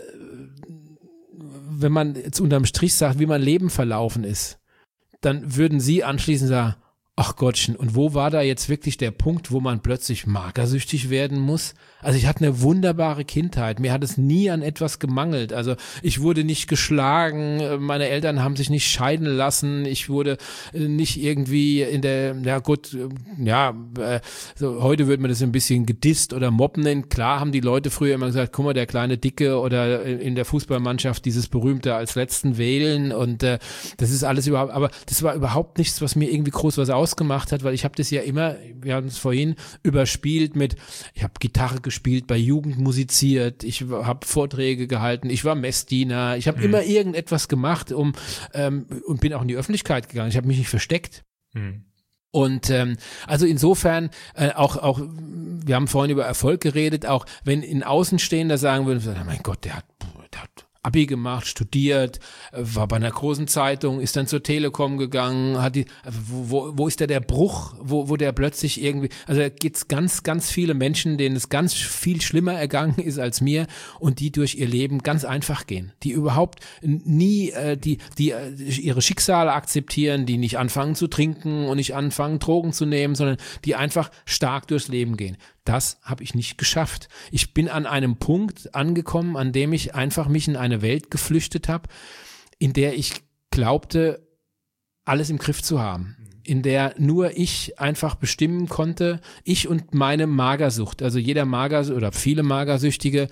wenn man jetzt unterm Strich sagt, wie mein Leben verlaufen ist, dann würden Sie anschließend sagen, ach Gottchen, und wo war da jetzt wirklich der Punkt, wo man plötzlich magersüchtig werden muss? Also ich hatte eine wunderbare Kindheit, mir hat es nie an etwas gemangelt, also ich wurde nicht geschlagen, meine Eltern haben sich nicht scheiden lassen, ich wurde nicht irgendwie in der, ja gut, ja, so, heute würde man das ein bisschen gedisst oder mobben nennen, klar haben die Leute früher immer gesagt, guck mal, der kleine Dicke oder in der Fußballmannschaft dieses berühmte als letzten wählen und äh, das ist alles überhaupt, aber das war überhaupt nichts, was mir irgendwie groß was ausgemacht hat, weil ich habe das ja immer, wir haben es vorhin überspielt mit, ich habe Gitarre gespielt, bei Jugend musiziert, ich habe Vorträge gehalten, ich war Messdiener, ich habe mhm. immer irgendetwas gemacht, um ähm, und bin auch in die Öffentlichkeit gegangen. Ich habe mich nicht versteckt. Mhm. Und ähm, also insofern äh, auch auch wir haben vorhin über Erfolg geredet, auch wenn ein Außenstehender sagen würde, mein Gott, der hat, der hat Abi gemacht, studiert, war bei einer großen Zeitung, ist dann zur Telekom gegangen, hat die, wo, wo, wo ist da der Bruch, wo, wo der plötzlich irgendwie, also da gibt's ganz, ganz viele Menschen, denen es ganz viel schlimmer ergangen ist als mir und die durch ihr Leben ganz einfach gehen, die überhaupt nie, äh, die, die äh, ihre Schicksale akzeptieren, die nicht anfangen zu trinken und nicht anfangen Drogen zu nehmen, sondern die einfach stark durchs Leben gehen. Das habe ich nicht geschafft. Ich bin an einem Punkt angekommen, an dem ich einfach mich in eine Welt geflüchtet habe, in der ich glaubte, alles im Griff zu haben. In der nur ich einfach bestimmen konnte, ich und meine Magersucht. Also jeder Magersucht oder viele Magersüchtige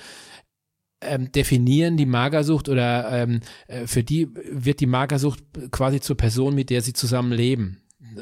ähm, definieren die Magersucht oder ähm, für die wird die Magersucht quasi zur Person, mit der sie zusammen leben.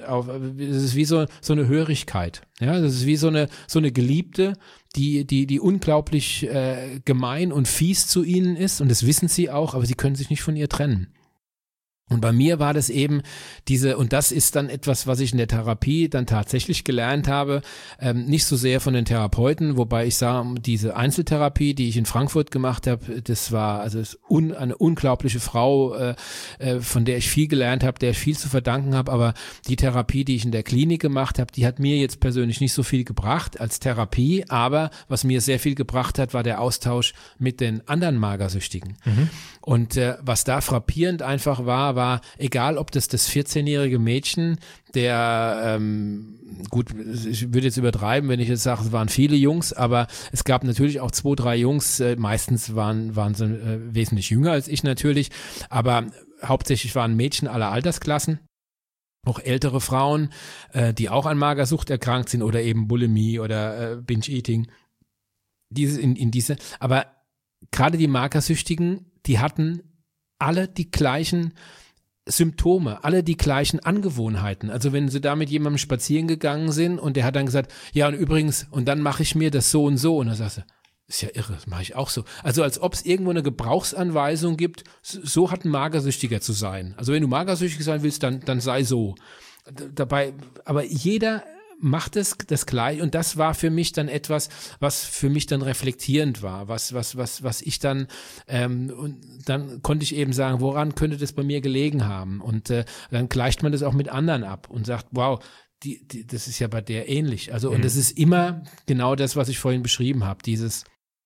Es ist wie so, so eine Hörigkeit. Ja, das ist wie so eine, so eine Geliebte, die, die, die unglaublich äh, gemein und fies zu ihnen ist und das wissen sie auch, aber sie können sich nicht von ihr trennen. Und bei mir war das eben diese, und das ist dann etwas, was ich in der Therapie dann tatsächlich gelernt habe, ähm, nicht so sehr von den Therapeuten, wobei ich sage, diese Einzeltherapie, die ich in Frankfurt gemacht habe, das war also das un, eine unglaubliche Frau, äh, äh, von der ich viel gelernt habe, der ich viel zu verdanken habe, aber die Therapie, die ich in der Klinik gemacht habe, die hat mir jetzt persönlich nicht so viel gebracht als Therapie, aber was mir sehr viel gebracht hat, war der Austausch mit den anderen Magersüchtigen. Mhm. Und äh, was da frappierend einfach war, war, egal ob das das vierzehnjährige Mädchen, der, ähm, gut, ich würde jetzt übertreiben, wenn ich jetzt sage, es waren viele Jungs, aber es gab natürlich auch zwei, drei Jungs, äh, meistens waren, waren sie äh, wesentlich jünger als ich natürlich, aber hauptsächlich waren Mädchen aller Altersklassen. Auch ältere Frauen, äh, die auch an Magersucht erkrankt sind oder eben Bulimie oder äh, Binge-Eating. Diese, in, in diese, aber gerade die Magersüchtigen, die hatten alle die gleichen Symptome, alle die gleichen Angewohnheiten. Also wenn sie da mit jemandem spazieren gegangen sind und der hat dann gesagt, ja und übrigens, und dann mache ich mir das so und so. Und dann sagst du, ist ja irre, das mache ich auch so. Also als ob es irgendwo eine Gebrauchsanweisung gibt, so hat ein Magersüchtiger zu sein. Also wenn du magersüchtig sein willst, dann, dann sei so. Dabei, aber jeder macht es das gleich und das war für mich dann etwas, was für mich dann reflektierend war, was was was was ich dann ähm, und dann konnte ich eben sagen, woran könnte das bei mir gelegen haben und äh, dann gleicht man das auch mit anderen ab und sagt, wow, die, die das ist ja bei der ähnlich, also mhm. und das ist immer genau das, was ich vorhin beschrieben habe, dieses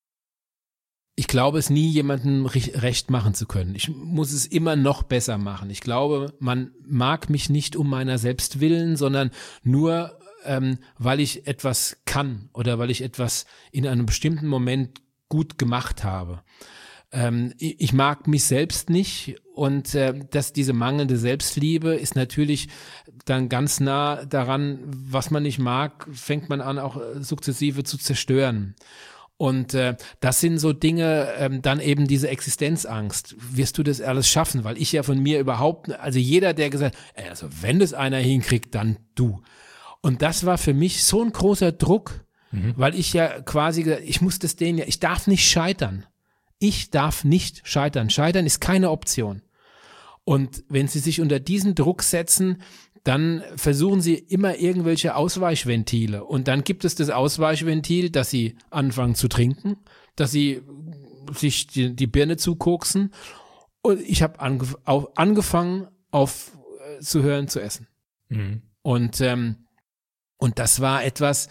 ich glaube es nie jemandem recht machen zu können. Ich muss es immer noch besser machen. Ich glaube, man mag mich nicht um meiner selbst willen, sondern nur Ähm, weil ich etwas kann oder weil ich etwas in einem bestimmten Moment gut gemacht habe. Ähm, ich, ich mag mich selbst nicht und äh, dass diese mangelnde Selbstliebe ist natürlich dann ganz nah daran, was man nicht mag, fängt man an auch sukzessive zu zerstören. Und äh, das sind so Dinge, ähm, dann eben diese Existenzangst. Wirst du das alles schaffen? Weil ich ja von mir überhaupt, also jeder, der gesagt hat, also wenn das einer hinkriegt, dann du. Und das war für mich so ein großer Druck, mhm. weil ich ja quasi gesagt, ich muss das denen ja, ich darf nicht scheitern. Ich darf nicht scheitern. Scheitern ist keine Option. Und wenn sie sich unter diesen Druck setzen, dann versuchen sie immer irgendwelche Ausweichventile. Und dann gibt es das Ausweichventil, dass sie anfangen zu trinken, dass sie sich die, die Birne zukoksen. Und ich habe angef- auf, angefangen, auf äh, zu hören, zu essen. Mhm. Und ähm, Und das war etwas,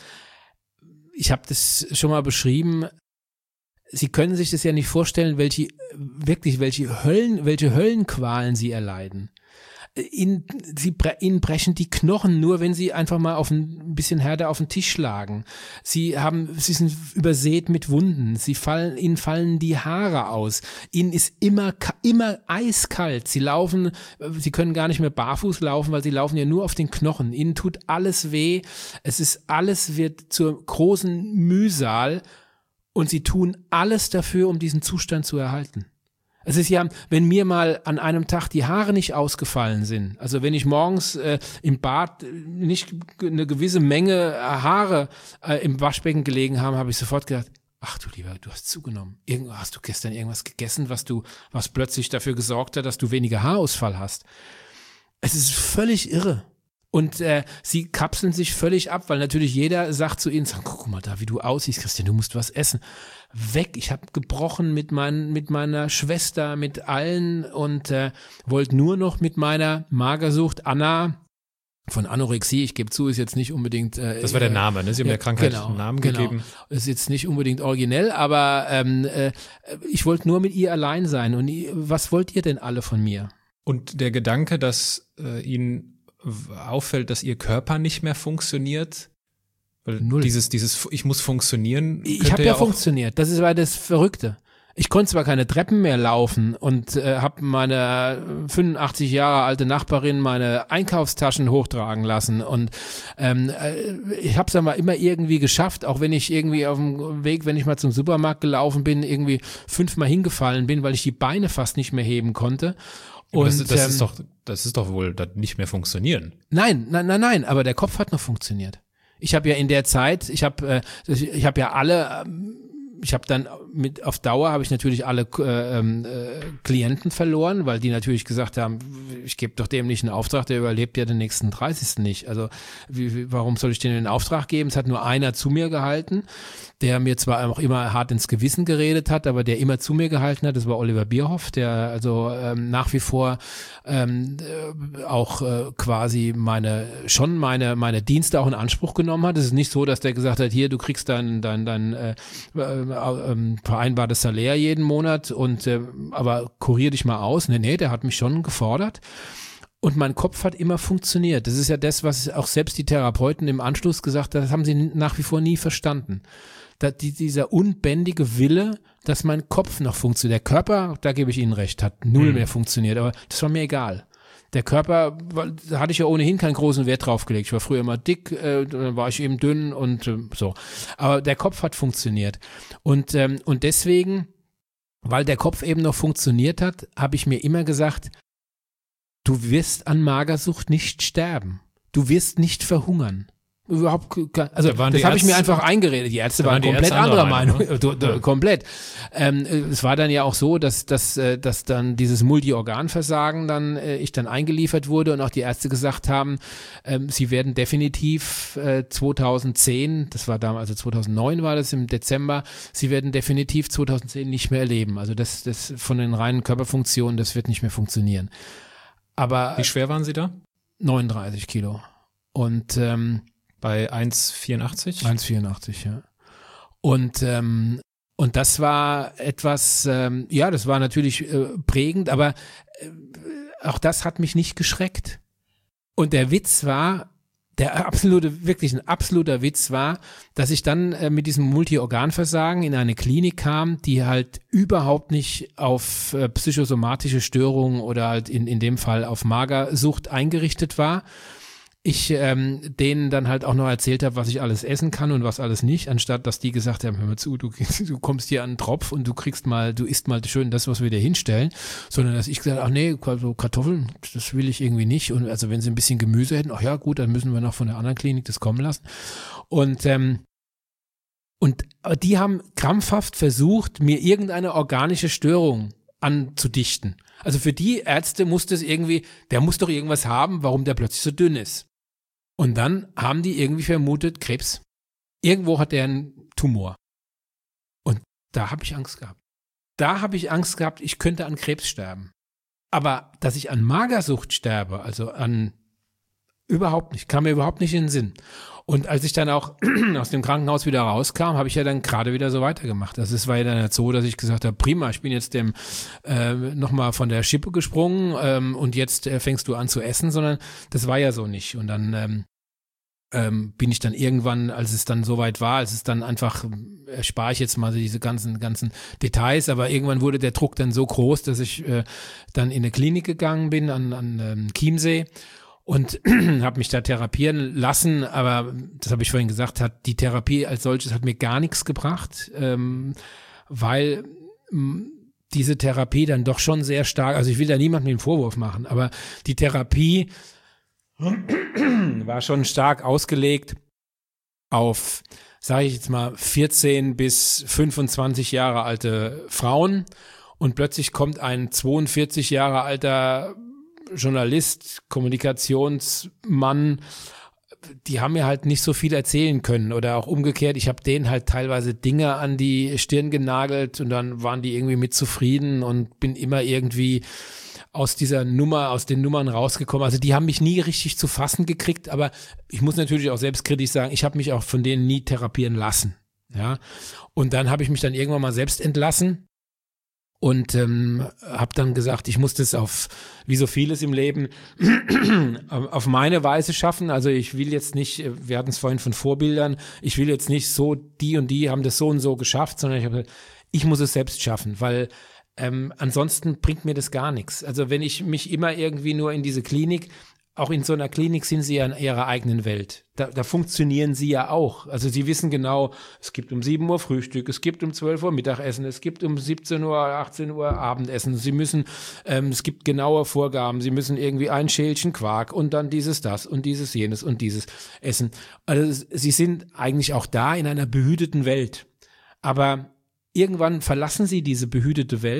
ich habe das schon mal beschrieben, Sie können sich das ja nicht vorstellen, welche, wirklich, welche Höllen, welche Höllenqualen Sie erleiden. Ihnen, sie, ihnen brechen die Knochen nur, wenn sie einfach mal auf ein, ein bisschen härter auf den Tisch schlagen. Sie haben, sie sind übersät mit Wunden. Sie fallen, ihnen fallen die Haare aus. Ihnen ist immer, immer eiskalt. Sie laufen, sie können gar nicht mehr barfuß laufen, weil sie laufen ja nur auf den Knochen. Ihnen tut alles weh. Es ist alles wird zur großen Mühsal und sie tun alles dafür, um diesen Zustand zu erhalten. Es ist ja, wenn mir mal an einem Tag die Haare nicht ausgefallen sind, also wenn ich morgens äh, im Bad nicht eine gewisse Menge Haare äh, im Waschbecken gelegen habe, habe ich sofort gedacht, ach du lieber, du hast zugenommen. Irgendwo hast du gestern irgendwas gegessen, was du, was plötzlich dafür gesorgt hat, dass du weniger Haarausfall hast. Es ist völlig irre. Und äh, sie kapseln sich völlig ab, weil natürlich jeder sagt zu ihnen, guck mal da, wie du aussiehst, Christian, du musst was essen. Weg, ich habe gebrochen mit, mein, mit meiner Schwester, mit allen und äh, wollte nur noch mit meiner Magersucht, Anna, von Anorexie, ich gebe zu, ist jetzt nicht unbedingt... Äh, das war der Name, ne? Sie haben ja, der Krankheit genau, einen Namen genau. gegeben. Ist jetzt nicht unbedingt originell, aber ähm, äh, ich wollte nur mit ihr allein sein. Und was wollt ihr denn alle von mir? Und der Gedanke, dass äh, Ihnen auffällt, dass Ihr Körper nicht mehr funktioniert? Weil Null. Dieses, dieses, ich muss funktionieren. Ich habe ja, ja funktioniert. Das ist war das Verrückte. Ich konnte zwar keine Treppen mehr laufen und äh, habe meine fünfundachtzig Jahre alte Nachbarin meine Einkaufstaschen hochtragen lassen und ähm, äh, ich habe es aber immer irgendwie geschafft, auch wenn ich irgendwie auf dem Weg, wenn ich mal zum Supermarkt gelaufen bin, irgendwie fünfmal hingefallen bin, weil ich die Beine fast nicht mehr heben konnte. Und das, das ähm, ist doch, das ist doch wohl das nicht mehr funktionieren. Nein, nein, nein, nein, aber der Kopf hat noch funktioniert. Ich habe ja in der Zeit, ich habe, äh, ich habe ja alle, ähm, ich habe dann mit auf Dauer habe ich natürlich alle äh, äh, Klienten verloren, weil die natürlich gesagt haben, ich gebe doch dem nicht einen Auftrag, der überlebt ja den nächsten dreißigsten nicht. Also wie, wie, warum soll ich denen den Auftrag geben? Es hat nur einer zu mir gehalten, der mir zwar auch immer hart ins Gewissen geredet hat, aber der immer zu mir gehalten hat. Das war Oliver Bierhoff, der also ähm, nach wie vor ähm, äh, auch äh, quasi meine schon meine meine Dienste auch in Anspruch genommen hat. Es ist nicht so, dass der gesagt hat, hier, du kriegst dein dein dein äh, äh, vereinbartes Salär jeden Monat und äh, aber kurier dich mal aus. Nee, nee, der hat mich schon gefordert. Und mein Kopf hat immer funktioniert. Das ist ja das, was auch selbst die Therapeuten im Anschluss gesagt haben, das haben sie nach wie vor nie verstanden. Da, die, dieser unbändige Wille, dass mein Kopf noch funktioniert. Der Körper, da gebe ich Ihnen recht, hat null mhm. mehr funktioniert, aber das war mir egal. Der Körper, da hatte ich ja ohnehin keinen großen Wert drauf gelegt. Ich war früher immer dick, äh, dann war ich eben dünn und äh, so. Aber der Kopf hat funktioniert. Und, ähm, und deswegen, weil der Kopf eben noch funktioniert hat, habe ich mir immer gesagt, du wirst an Magersucht nicht sterben. Du wirst nicht verhungern. Überhaupt, also da das habe ich mir einfach eingeredet. Die Ärzte waren, waren komplett Ärzte anderer Meinung, Meinung. Du, du, ja. komplett. Ähm, es war dann ja auch so, dass, dass, dass dann dieses Multiorganversagen dann äh, ich dann eingeliefert wurde und auch die Ärzte gesagt haben, ähm, sie werden definitiv äh, zweitausendzehn, das war damals, also zweitausendneun war das im Dezember, sie werden definitiv zweitausendzehn nicht mehr erleben. Also das, das von den reinen Körperfunktionen, das wird nicht mehr funktionieren. Aber wie schwer waren Sie da? neununddreißig Kilo. Und ähm, bei eins Komma vierundachtzig? eins Komma vierundachtzig, ja. Und, ähm, und das war etwas, ähm, ja, das war natürlich äh, prägend, aber äh, auch das hat mich nicht geschreckt. Und der Witz war, der absolute, wirklich ein absoluter Witz war, dass ich dann äh, mit diesem Multiorganversagen in eine Klinik kam, die halt überhaupt nicht auf äh, psychosomatische Störungen oder halt in, in dem Fall auf Magersucht eingerichtet war. Ich ähm, denen dann halt auch noch erzählt habe, was ich alles essen kann und was alles nicht, anstatt dass die gesagt haben, hör mal zu, du, du kommst hier an den Tropf und du kriegst mal, du isst mal schön das, was wir dir hinstellen, sondern dass ich gesagt habe, ach nee, so Kartoffeln, das will ich irgendwie nicht und also wenn sie ein bisschen Gemüse hätten, ach ja gut, dann müssen wir noch von der anderen Klinik das kommen lassen und ähm, und die haben krampfhaft versucht, mir irgendeine organische Störung anzudichten. Also für die Ärzte muss das irgendwie, der muss doch irgendwas haben, warum der plötzlich so dünn ist. Und dann haben die irgendwie vermutet, Krebs. Irgendwo hat der einen Tumor. Und da habe ich Angst gehabt. Da habe ich Angst gehabt, ich könnte an Krebs sterben. Aber dass ich an Magersucht sterbe, also an überhaupt nicht, kam mir überhaupt nicht in den Sinn. Und als ich dann auch aus dem Krankenhaus wieder rauskam, habe ich ja dann gerade wieder so weitergemacht. Also es war ja dann so, dass ich gesagt habe, prima, ich bin jetzt dem äh, nochmal von der Schippe gesprungen ähm, und jetzt äh, fängst du an zu essen, sondern das war ja so nicht. Und dann ähm, ähm, bin ich dann irgendwann, als es dann soweit war, als es dann einfach, äh, spare ich jetzt mal diese ganzen ganzen Details, aber irgendwann wurde der Druck dann so groß, dass ich äh, dann in eine Klinik gegangen bin an, an ähm, Chiemsee. Und habe mich da therapieren lassen, aber das habe ich vorhin gesagt, hat die Therapie als solches hat mir gar nichts gebracht, ähm, weil m, diese Therapie dann doch schon sehr stark, also ich will da niemandem den Vorwurf machen, aber die Therapie war schon stark ausgelegt auf, sage ich jetzt mal, vierzehn bis fünfundzwanzig Jahre alte Frauen und plötzlich kommt ein zweiundvierzig Jahre alter Journalist, Kommunikationsmann, die haben mir halt nicht so viel erzählen können oder auch umgekehrt, ich habe denen halt teilweise Dinge an die Stirn genagelt und dann waren die irgendwie mit zufrieden und bin immer irgendwie aus dieser Nummer, aus den Nummern rausgekommen. Also die haben mich nie richtig zu fassen gekriegt, aber ich muss natürlich auch selbstkritisch sagen, ich habe mich auch von denen nie therapieren lassen. Ja, und dann habe ich mich dann irgendwann mal selbst entlassen. Und ähm, habe dann gesagt, ich muss das auf, wie so vieles im Leben, auf meine Weise schaffen. Also ich will jetzt nicht, wir hatten es vorhin von Vorbildern, ich will jetzt nicht so, die und die haben das so und so geschafft, sondern ich habe gesagt, ich muss es selbst schaffen, weil ähm, ansonsten bringt mir das gar nichts. Also wenn ich mich immer irgendwie nur in diese Klinik, auch in so einer Klinik sind sie ja in ihrer eigenen Welt. Da, da funktionieren sie ja auch. Also sie wissen genau, es gibt um sieben Uhr Frühstück, es gibt um zwölf Uhr Mittagessen, es gibt um siebzehn Uhr, achtzehn Uhr Abendessen. Sie müssen, ähm, es gibt genaue Vorgaben. Sie müssen irgendwie ein Schälchen Quark und dann dieses, das und dieses, jenes und dieses essen. Also sie sind eigentlich auch da in einer behüteten Welt. Aber irgendwann verlassen sie diese behütete Welt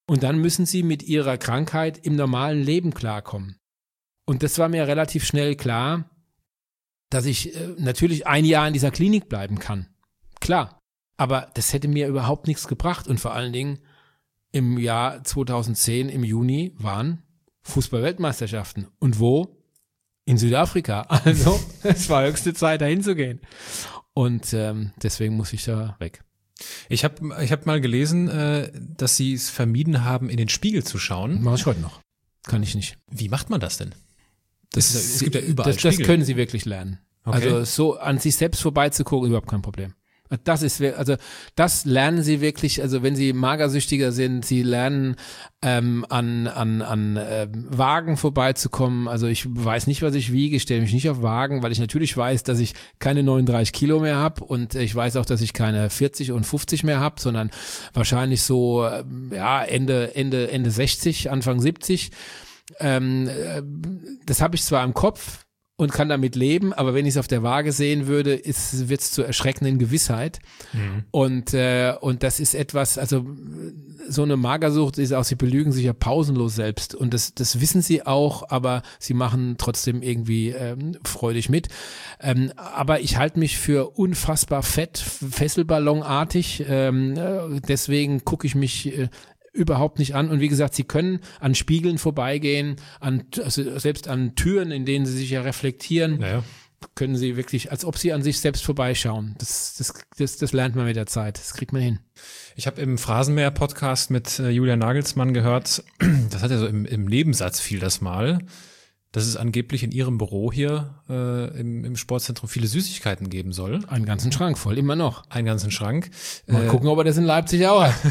Und dann müssen sie mit ihrer Krankheit im normalen Leben klarkommen. Und das war mir relativ schnell klar, dass ich äh, natürlich ein Jahr in dieser Klinik bleiben kann. Klar. Aber das hätte mir überhaupt nichts gebracht. Und vor allen Dingen im Jahr zweitausendzehn, im Juni, waren Fußball-Weltmeisterschaften. Und wo? In Südafrika. Also es war höchste Zeit, dahin zu gehen. Und ähm, deswegen muss ich da weg. Ich habe ich hab mal gelesen, äh, dass Sie es vermieden haben, in den Spiegel zu schauen. Mache ich heute noch. Kann ich nicht. Wie macht man das denn? Das, das ist, es gibt ja überall das, das Spiegel. können Sie wirklich lernen. Okay. Also so an sich selbst vorbeizugucken, überhaupt kein Problem. Das ist, also das lernen Sie wirklich, also wenn Sie Magersüchtiger sind, Sie lernen ähm, an an an äh, Wagen vorbeizukommen. Also ich weiß nicht, was ich wiege, ich stelle mich nicht auf Wagen, weil ich natürlich weiß, dass ich keine neununddreißig Kilo mehr habe und ich weiß auch, dass ich keine vierzig und fünfzig mehr habe, sondern wahrscheinlich so äh, ja Ende Ende Ende sechzig, Anfang siebzig. Ähm, äh, das habe ich zwar im Kopf und kann damit leben, aber wenn ich es auf der Waage sehen würde, wird es zur erschreckenden Gewissheit. Mhm. Und äh, und das ist etwas, also so eine Magersucht ist auch, sie belügen sich ja pausenlos selbst und das das wissen sie auch, aber sie machen trotzdem irgendwie ähm, freudig mit. Ähm, aber ich halte mich für unfassbar fett, fesselballonartig, ähm, äh, deswegen gucke ich mich äh, überhaupt nicht an. Und wie gesagt, sie können an Spiegeln vorbeigehen, an also selbst an Türen, in denen sie sich ja reflektieren, naja. können sie wirklich, als ob sie an sich selbst vorbeischauen. Das, das, das, das lernt man mit der Zeit. Das kriegt man hin. Ich habe im Phrasenmäher-Podcast mit äh, Julia Nagelsmann gehört, das hat ja so im, im Nebensatz fiel das mal, dass es angeblich in ihrem Büro hier äh, im, im Sportzentrum viele Süßigkeiten geben soll. Einen ganzen Schrank voll, immer noch. Einen ganzen Schrank. Mal äh, gucken, ob er das in Leipzig auch hat.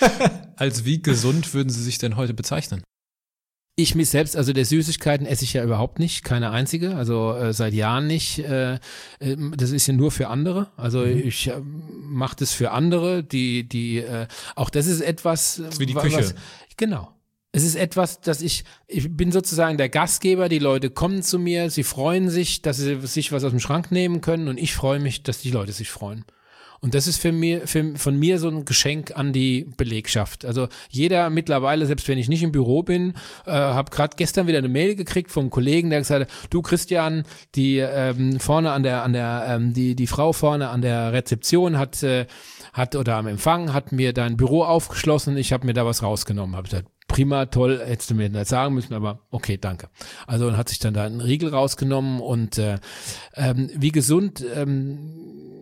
Als wie gesund würden Sie sich denn heute bezeichnen? Ich mich selbst, also der Süßigkeiten esse ich ja überhaupt nicht, keine einzige, also äh, seit Jahren nicht. Äh, das ist ja nur für andere. Also mhm. ich äh, mache das für andere, die, die, äh, auch das ist etwas. Das ist wie die was, Küche. Genau. Es ist etwas, dass ich, ich bin sozusagen der Gastgeber, die Leute kommen zu mir, sie freuen sich, dass sie sich was aus dem Schrank nehmen können und ich freue mich, dass die Leute sich freuen. Und das ist für mir, für, von mir so ein Geschenk an die Belegschaft. Also jeder mittlerweile, selbst wenn ich nicht im Büro bin, äh, habe gerade gestern wieder eine Mail gekriegt vom Kollegen, der gesagt hat, du Christian, die ähm, vorne an der, an der, ähm, die die Frau vorne an der Rezeption hat, äh, hat oder am Empfang hat mir dein Büro aufgeschlossen, ich habe mir da was rausgenommen, habe gesagt, prima, toll, hättest du mir nicht sagen müssen, aber okay, danke. Also und hat sich dann da einen Riegel rausgenommen und äh, ähm, wie gesund. Ähm,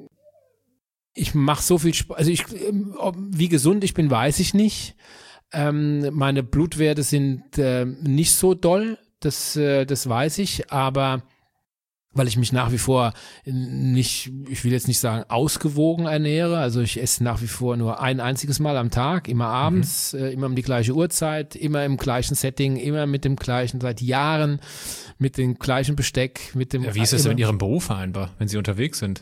Ich mache so viel Sport, also ich, wie gesund ich bin, weiß ich nicht. Ähm, meine Blutwerte sind äh, nicht so doll, das, äh, das weiß ich, aber weil ich mich nach wie vor nicht, ich will jetzt nicht sagen ausgewogen ernähre, also ich esse nach wie vor nur ein einziges Mal am Tag, immer abends, mhm. äh, immer um die gleiche Uhrzeit, immer im gleichen Setting, immer mit dem gleichen, seit Jahren, mit dem gleichen Besteck, mit dem. Ja, wie ist das denn in Ihrem Beruf vereinbar, wenn Sie unterwegs sind?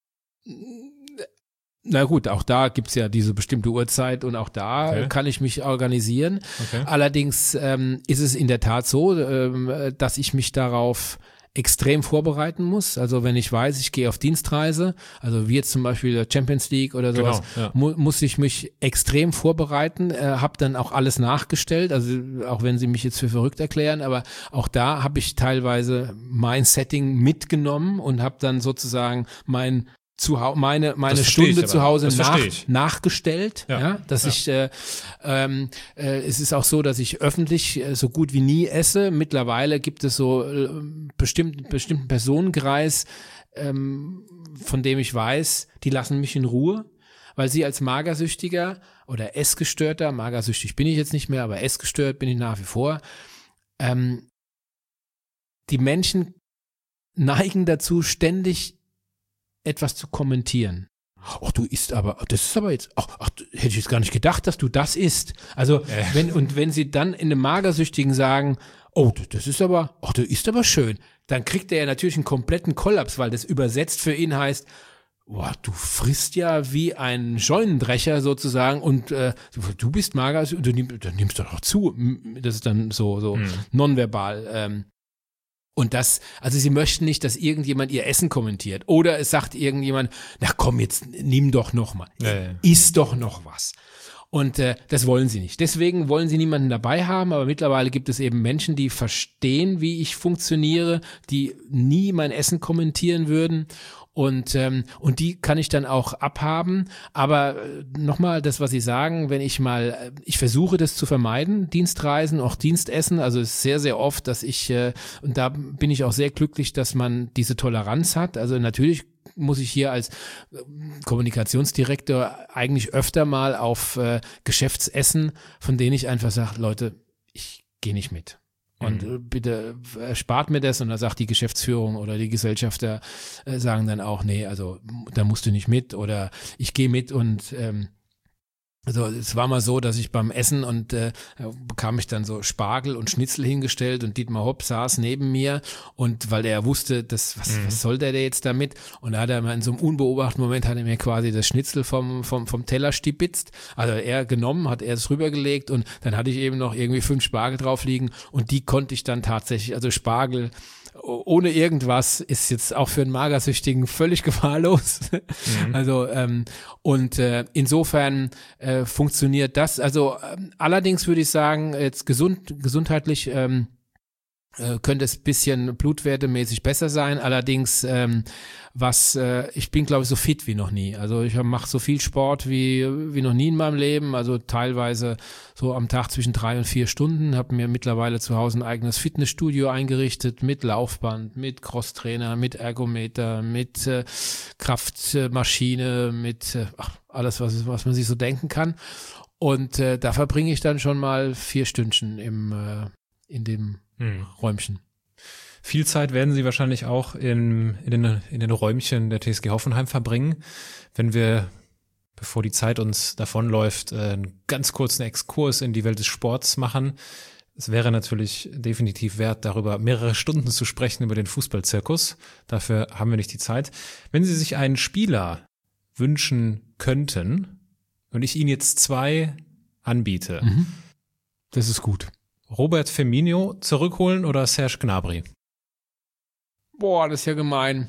Na gut, auch da gibt's ja diese bestimmte Uhrzeit und auch da okay. kann ich mich organisieren. Okay. Allerdings ähm, ist es in der Tat so, ähm, dass ich mich darauf extrem vorbereiten muss. Also wenn ich weiß, ich gehe auf Dienstreise, also wie jetzt zum Beispiel der Champions League oder sowas, genau, ja. mu- muss ich mich extrem vorbereiten, äh, habe dann auch alles nachgestellt, also auch wenn sie mich jetzt für verrückt erklären, aber auch da habe ich teilweise mein Setting mitgenommen und habe dann sozusagen mein zu Hause, meine meine Stunde zu Hause nach, nachgestellt, ja, ja dass ja. ich äh, ähm, äh, es ist auch so, dass ich öffentlich äh, so gut wie nie esse. Mittlerweile gibt es so äh, bestimmt bestimmten Personenkreis, ähm, von dem ich weiß, die lassen mich in Ruhe, weil sie als Magersüchtiger oder Essgestörter, magersüchtig bin ich jetzt nicht mehr, aber essgestört bin ich nach wie vor. Ähm, die Menschen neigen dazu, ständig etwas zu kommentieren. Ach, du isst aber, das ist aber jetzt, ach, ach, hätte ich jetzt gar nicht gedacht, dass du das isst. Also, äh. wenn, und wenn sie dann in einem Magersüchtigen sagen, oh, das ist aber, ach, du isst aber schön, dann kriegt er ja natürlich einen kompletten Kollaps, weil das übersetzt für ihn heißt, boah, du frisst ja wie ein Scheunendrescher sozusagen und äh, du bist magersüchtig, du nimm, dann nimmst du doch zu. Das ist dann so, so hm. nonverbal, ähm, und das, also sie möchten nicht, dass irgendjemand ihr Essen kommentiert. Oder es sagt irgendjemand, na komm, jetzt nimm doch noch mal, ja, ja. iss doch noch was. Und äh, das wollen sie nicht. Deswegen wollen sie niemanden dabei haben, aber mittlerweile gibt es eben Menschen, die verstehen, wie ich funktioniere, die nie mein Essen kommentieren würden. Und ähm, und die kann ich dann auch abhaben, aber äh, nochmal das, was Sie sagen, wenn ich mal, ich versuche das zu vermeiden, Dienstreisen, auch Dienstessen, also es ist sehr, sehr oft, dass ich, äh, und da bin ich auch sehr glücklich, dass man diese Toleranz hat, also natürlich muss ich hier als äh, Kommunikationsdirektor eigentlich öfter mal auf äh, Geschäftsessen, von denen ich einfach sage, Leute, ich gehe nicht mit. Und äh, bitte erspart mir das, und da sagt die Geschäftsführung oder die Gesellschafter, äh, sagen dann auch, nee, also da musst du nicht mit, oder ich gehe mit. Und ähm, also es war mal so, dass ich beim Essen und äh, bekam ich dann so Spargel und Schnitzel hingestellt, und Dietmar Hopp saß neben mir, und weil der wusste, das, was, mhm. was soll der denn jetzt damit? Und da hat er mal in so einem unbeobachteten Moment, hat er mir quasi das Schnitzel vom, vom, vom Teller stibitzt, also er genommen, hat er es rübergelegt, und dann hatte ich eben noch irgendwie fünf Spargel drauf liegen, und die konnte ich dann tatsächlich, also Spargel ohne irgendwas ist jetzt auch für einen Magersüchtigen völlig gefahrlos. Mhm. Also ähm, und äh, insofern äh, funktioniert das. Also ähm, allerdings würde ich sagen, jetzt gesund gesundheitlich ähm, äh, könnte es ein bisschen blutwertemäßig besser sein. Allerdings ähm, was äh, ich bin, glaube ich, so fit wie noch nie. Also ich mache so viel Sport wie wie noch nie in meinem Leben. Also teilweise so am Tag zwischen drei und vier Stunden. Habe mir mittlerweile zu Hause ein eigenes Fitnessstudio eingerichtet mit Laufband, mit Crosstrainer, mit Ergometer, mit äh, Kraftmaschine, mit äh, ach, alles, was was man sich so denken kann. Und äh, da verbringe ich dann schon mal vier Stündchen im äh, in dem hm. Räumchen. Viel Zeit werden Sie wahrscheinlich auch in, in, den, in den Räumchen der T S G Hoffenheim verbringen. Wenn wir, bevor die Zeit uns davonläuft, einen ganz kurzen Exkurs in die Welt des Sports machen. Es wäre natürlich definitiv wert, darüber mehrere Stunden zu sprechen, über den Fußballzirkus. Dafür haben wir nicht die Zeit. Wenn Sie sich einen Spieler wünschen könnten und ich Ihnen jetzt zwei anbiete. Mhm. Das ist gut. Robert Firmino zurückholen oder Serge Gnabry? Boah, das ist ja gemein.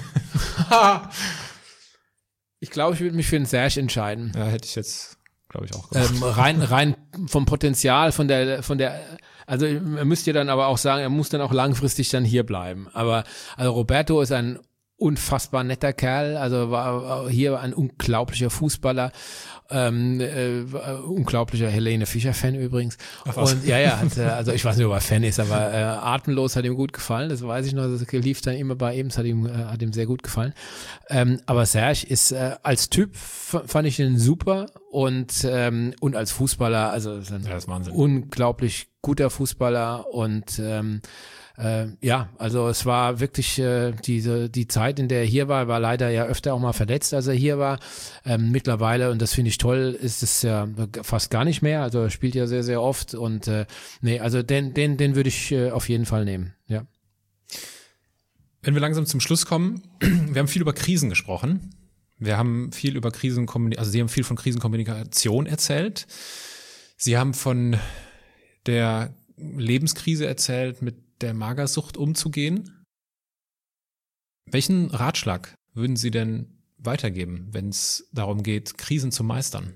Ich glaube, ich würde mich für den Serge entscheiden. Ja, hätte ich jetzt, glaube ich, auch gemacht. Ähm, rein, rein vom Potenzial, von der, von der, also er müsste ja dann aber auch sagen, er muss dann auch langfristig dann hier bleiben. Aber also Roberto ist ein unfassbar netter Kerl, also war hier ein unglaublicher Fußballer, ähm, äh, unglaublicher Helene Fischer-Fan übrigens. Ach, was? Und ja, ja, hat, also ich weiß nicht, ob er Fan ist, aber äh, Atemlos hat ihm gut gefallen, das weiß ich noch, das lief dann immer bei ihm, das hat ihm, äh, hat ihm sehr gut gefallen. Ähm, aber Serge ist äh, als Typ f- fand ich ihn super, und ähm, und als Fußballer, also ist ein ja, das ist Wahnsinn. Unglaublich guter Fußballer, und ähm, Äh, ja, also es war wirklich äh, diese die Zeit, in der er hier war, war leider ja öfter auch mal verletzt, als er hier war. Ähm, mittlerweile, und das finde ich toll, ist es ja fast gar nicht mehr. Also er spielt ja sehr, sehr oft, und äh, nee, also den, den, den würde ich äh, auf jeden Fall nehmen, ja. Wenn wir langsam zum Schluss kommen, wir haben viel über Krisen gesprochen. Wir haben viel über Krisenkommunikation, also Sie haben viel von Krisenkommunikation erzählt. Sie haben von der Lebenskrise erzählt, mit der Magersucht umzugehen. Welchen Ratschlag würden Sie denn weitergeben, wenn es darum geht, Krisen zu meistern?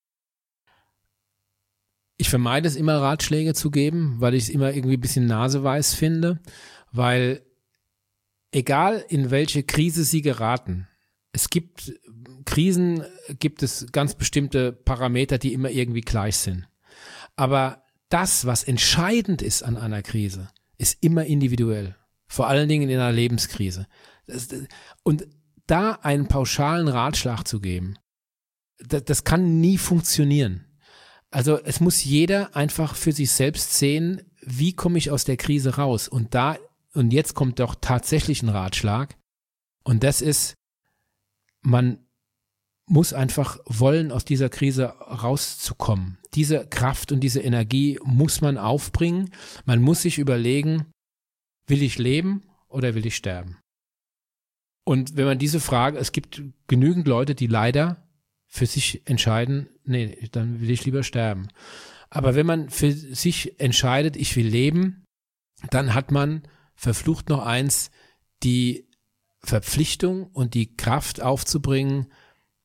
Ich vermeide es immer, Ratschläge zu geben, weil ich es immer irgendwie ein bisschen naseweiß finde, weil egal in welche Krise Sie geraten, es gibt Krisen, gibt es ganz bestimmte Parameter, die immer irgendwie gleich sind. Aber das, was entscheidend ist an einer Krise, ist immer individuell. Vor allen Dingen in einer Lebenskrise. Das, und da einen pauschalen Ratschlag zu geben, das, das kann nie funktionieren. Also es muss jeder einfach für sich selbst sehen, wie komme ich aus der Krise raus. Und da, und jetzt kommt doch tatsächlich ein Ratschlag. Und das ist, man muss einfach wollen, aus dieser Krise rauszukommen. Diese Kraft und diese Energie muss man aufbringen. Man muss sich überlegen, will ich leben oder will ich sterben? Und wenn man diese Frage, es gibt genügend Leute, die leider für sich entscheiden, nee, dann will ich lieber sterben. Aber wenn man für sich entscheidet, ich will leben, dann hat man verflucht noch eins, die Verpflichtung und die Kraft aufzubringen,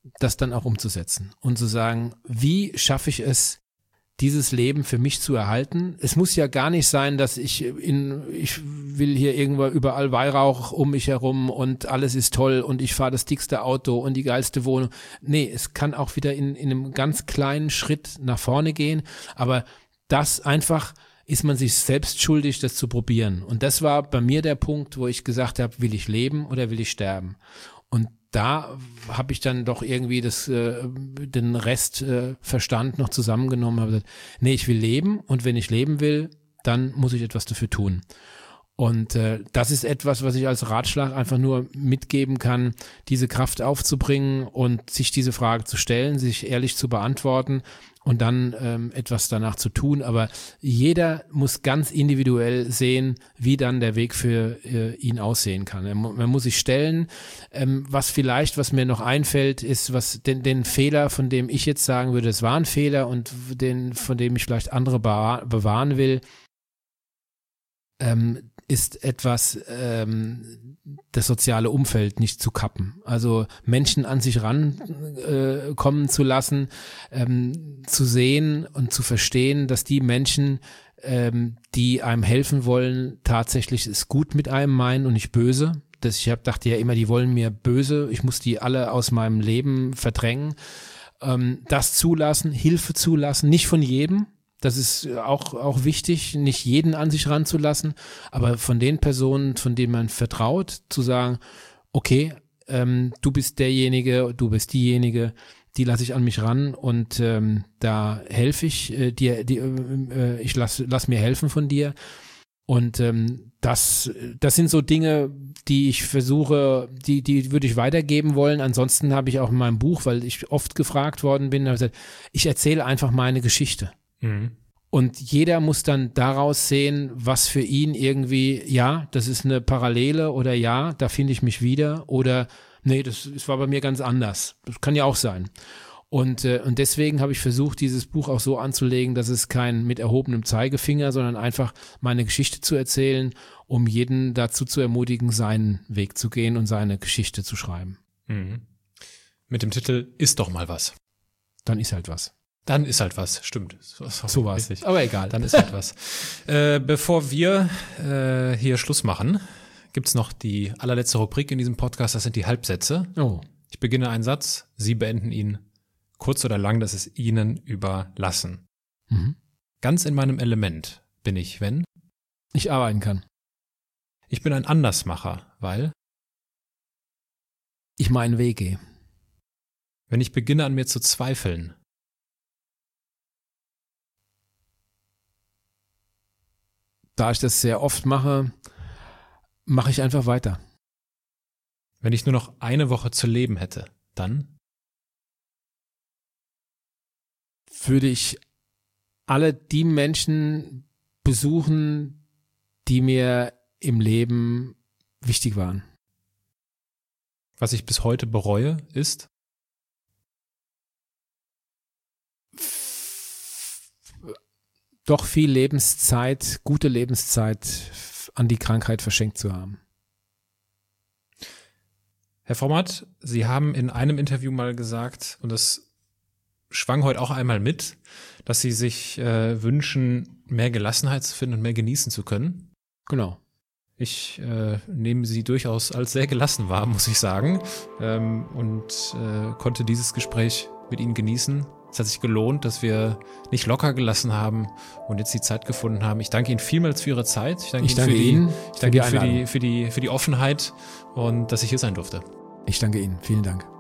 das dann auch umzusetzen und zu sagen, wie schaffe ich es, dieses Leben für mich zu erhalten. Es muss ja gar nicht sein, dass ich in, ich will hier irgendwo überall Weihrauch um mich herum und alles ist toll und ich fahre das dickste Auto und die geilste Wohnung. Nee, es kann auch wieder in, in einem ganz kleinen Schritt nach vorne gehen, aber das einfach ist man sich selbst schuldig, das zu probieren. Und das war bei mir der Punkt, wo ich gesagt habe, will ich leben oder will ich sterben? Und da habe ich dann doch irgendwie das, äh, den Rest äh, Verstand noch zusammengenommen, habe gesagt, nee, ich will leben und wenn ich leben will, dann muss ich etwas dafür tun. Und äh, das ist etwas, was ich als Ratschlag einfach nur mitgeben kann, diese Kraft aufzubringen und sich diese Frage zu stellen, sich ehrlich zu beantworten und dann ähm, etwas danach zu tun. Aber jeder muss ganz individuell sehen, wie dann der Weg für äh, ihn aussehen kann. Er, man muss sich stellen. Ähm, was vielleicht, was mir noch einfällt, ist, was den, den Fehler, von dem ich jetzt sagen würde, es war ein Fehler und den, von dem ich vielleicht andere bewahr, bewahren will, ähm, ist etwas, ähm, das soziale Umfeld nicht zu kappen. Also Menschen an sich rankommen äh, zu lassen, ähm, zu sehen und zu verstehen, dass die Menschen, ähm, die einem helfen wollen, tatsächlich es gut mit einem meinen und nicht böse. Das, ich hab, dachte ja immer, die wollen mir böse, ich muss die alle aus meinem Leben verdrängen. Ähm, das zulassen, Hilfe zulassen, nicht von jedem. Das ist auch, auch wichtig, nicht jeden an sich ranzulassen, aber von den Personen, von denen man vertraut, zu sagen, okay, ähm, du bist derjenige, du bist diejenige, die lasse ich an mich ran und ähm, da helfe ich äh, dir, die, äh, ich lass, lass mir helfen von dir. Und ähm, das, das sind so Dinge, die ich versuche, die, die würde ich weitergeben wollen. Ansonsten habe ich auch in meinem Buch, weil ich oft gefragt worden bin, habe gesagt, ich erzähle einfach meine Geschichte. Und jeder muss dann daraus sehen, was für ihn irgendwie, ja, das ist eine Parallele oder ja, da finde ich mich wieder oder nee, das, das war bei mir ganz anders. Das kann ja auch sein. Und, äh, und deswegen habe ich versucht, dieses Buch auch so anzulegen, dass es kein mit erhobenem Zeigefinger, sondern einfach meine Geschichte zu erzählen, um jeden dazu zu ermutigen, seinen Weg zu gehen und seine Geschichte zu schreiben. Mhm. Mit dem Titel Ist doch mal was. Dann ist halt was. Dann ist halt was, stimmt. So war's. Richtig. Aber egal. Dann ist halt was. Äh, bevor wir äh, hier Schluss machen, gibt's noch die allerletzte Rubrik in diesem Podcast, das sind die Halbsätze. Oh. Ich beginne einen Satz, Sie beenden ihn. Kurz oder lang, das ist Ihnen überlassen. Mhm. Ganz in meinem Element bin ich, wenn? Ich arbeiten kann. Ich bin ein Andersmacher, weil? Ich meinen Weg gehe. Wenn ich beginne an mir zu zweifeln. Da ich das sehr oft mache, mache ich einfach weiter. Wenn ich nur noch eine Woche zu leben hätte, dann? Würde ich alle die Menschen besuchen, die mir im Leben wichtig waren. Was ich bis heute bereue, ist? Doch viel Lebenszeit, gute Lebenszeit an die Krankheit verschenkt zu haben. Herr Vommert, Sie haben in einem Interview mal gesagt, und das schwang heute auch einmal mit, dass Sie sich äh, wünschen, mehr Gelassenheit zu finden und mehr genießen zu können. Genau. Ich äh, nehme Sie durchaus als sehr gelassen wahr, muss ich sagen, ähm, und äh, konnte dieses Gespräch mit Ihnen genießen. Es hat sich gelohnt, dass wir nicht locker gelassen haben und jetzt die Zeit gefunden haben. Ich danke Ihnen vielmals für Ihre Zeit. Ich danke, ich danke Ihnen, für Ihnen, die, ich danke Ihnen für die, für die, für die Offenheit und dass ich hier sein durfte. Ich danke Ihnen. Vielen Dank.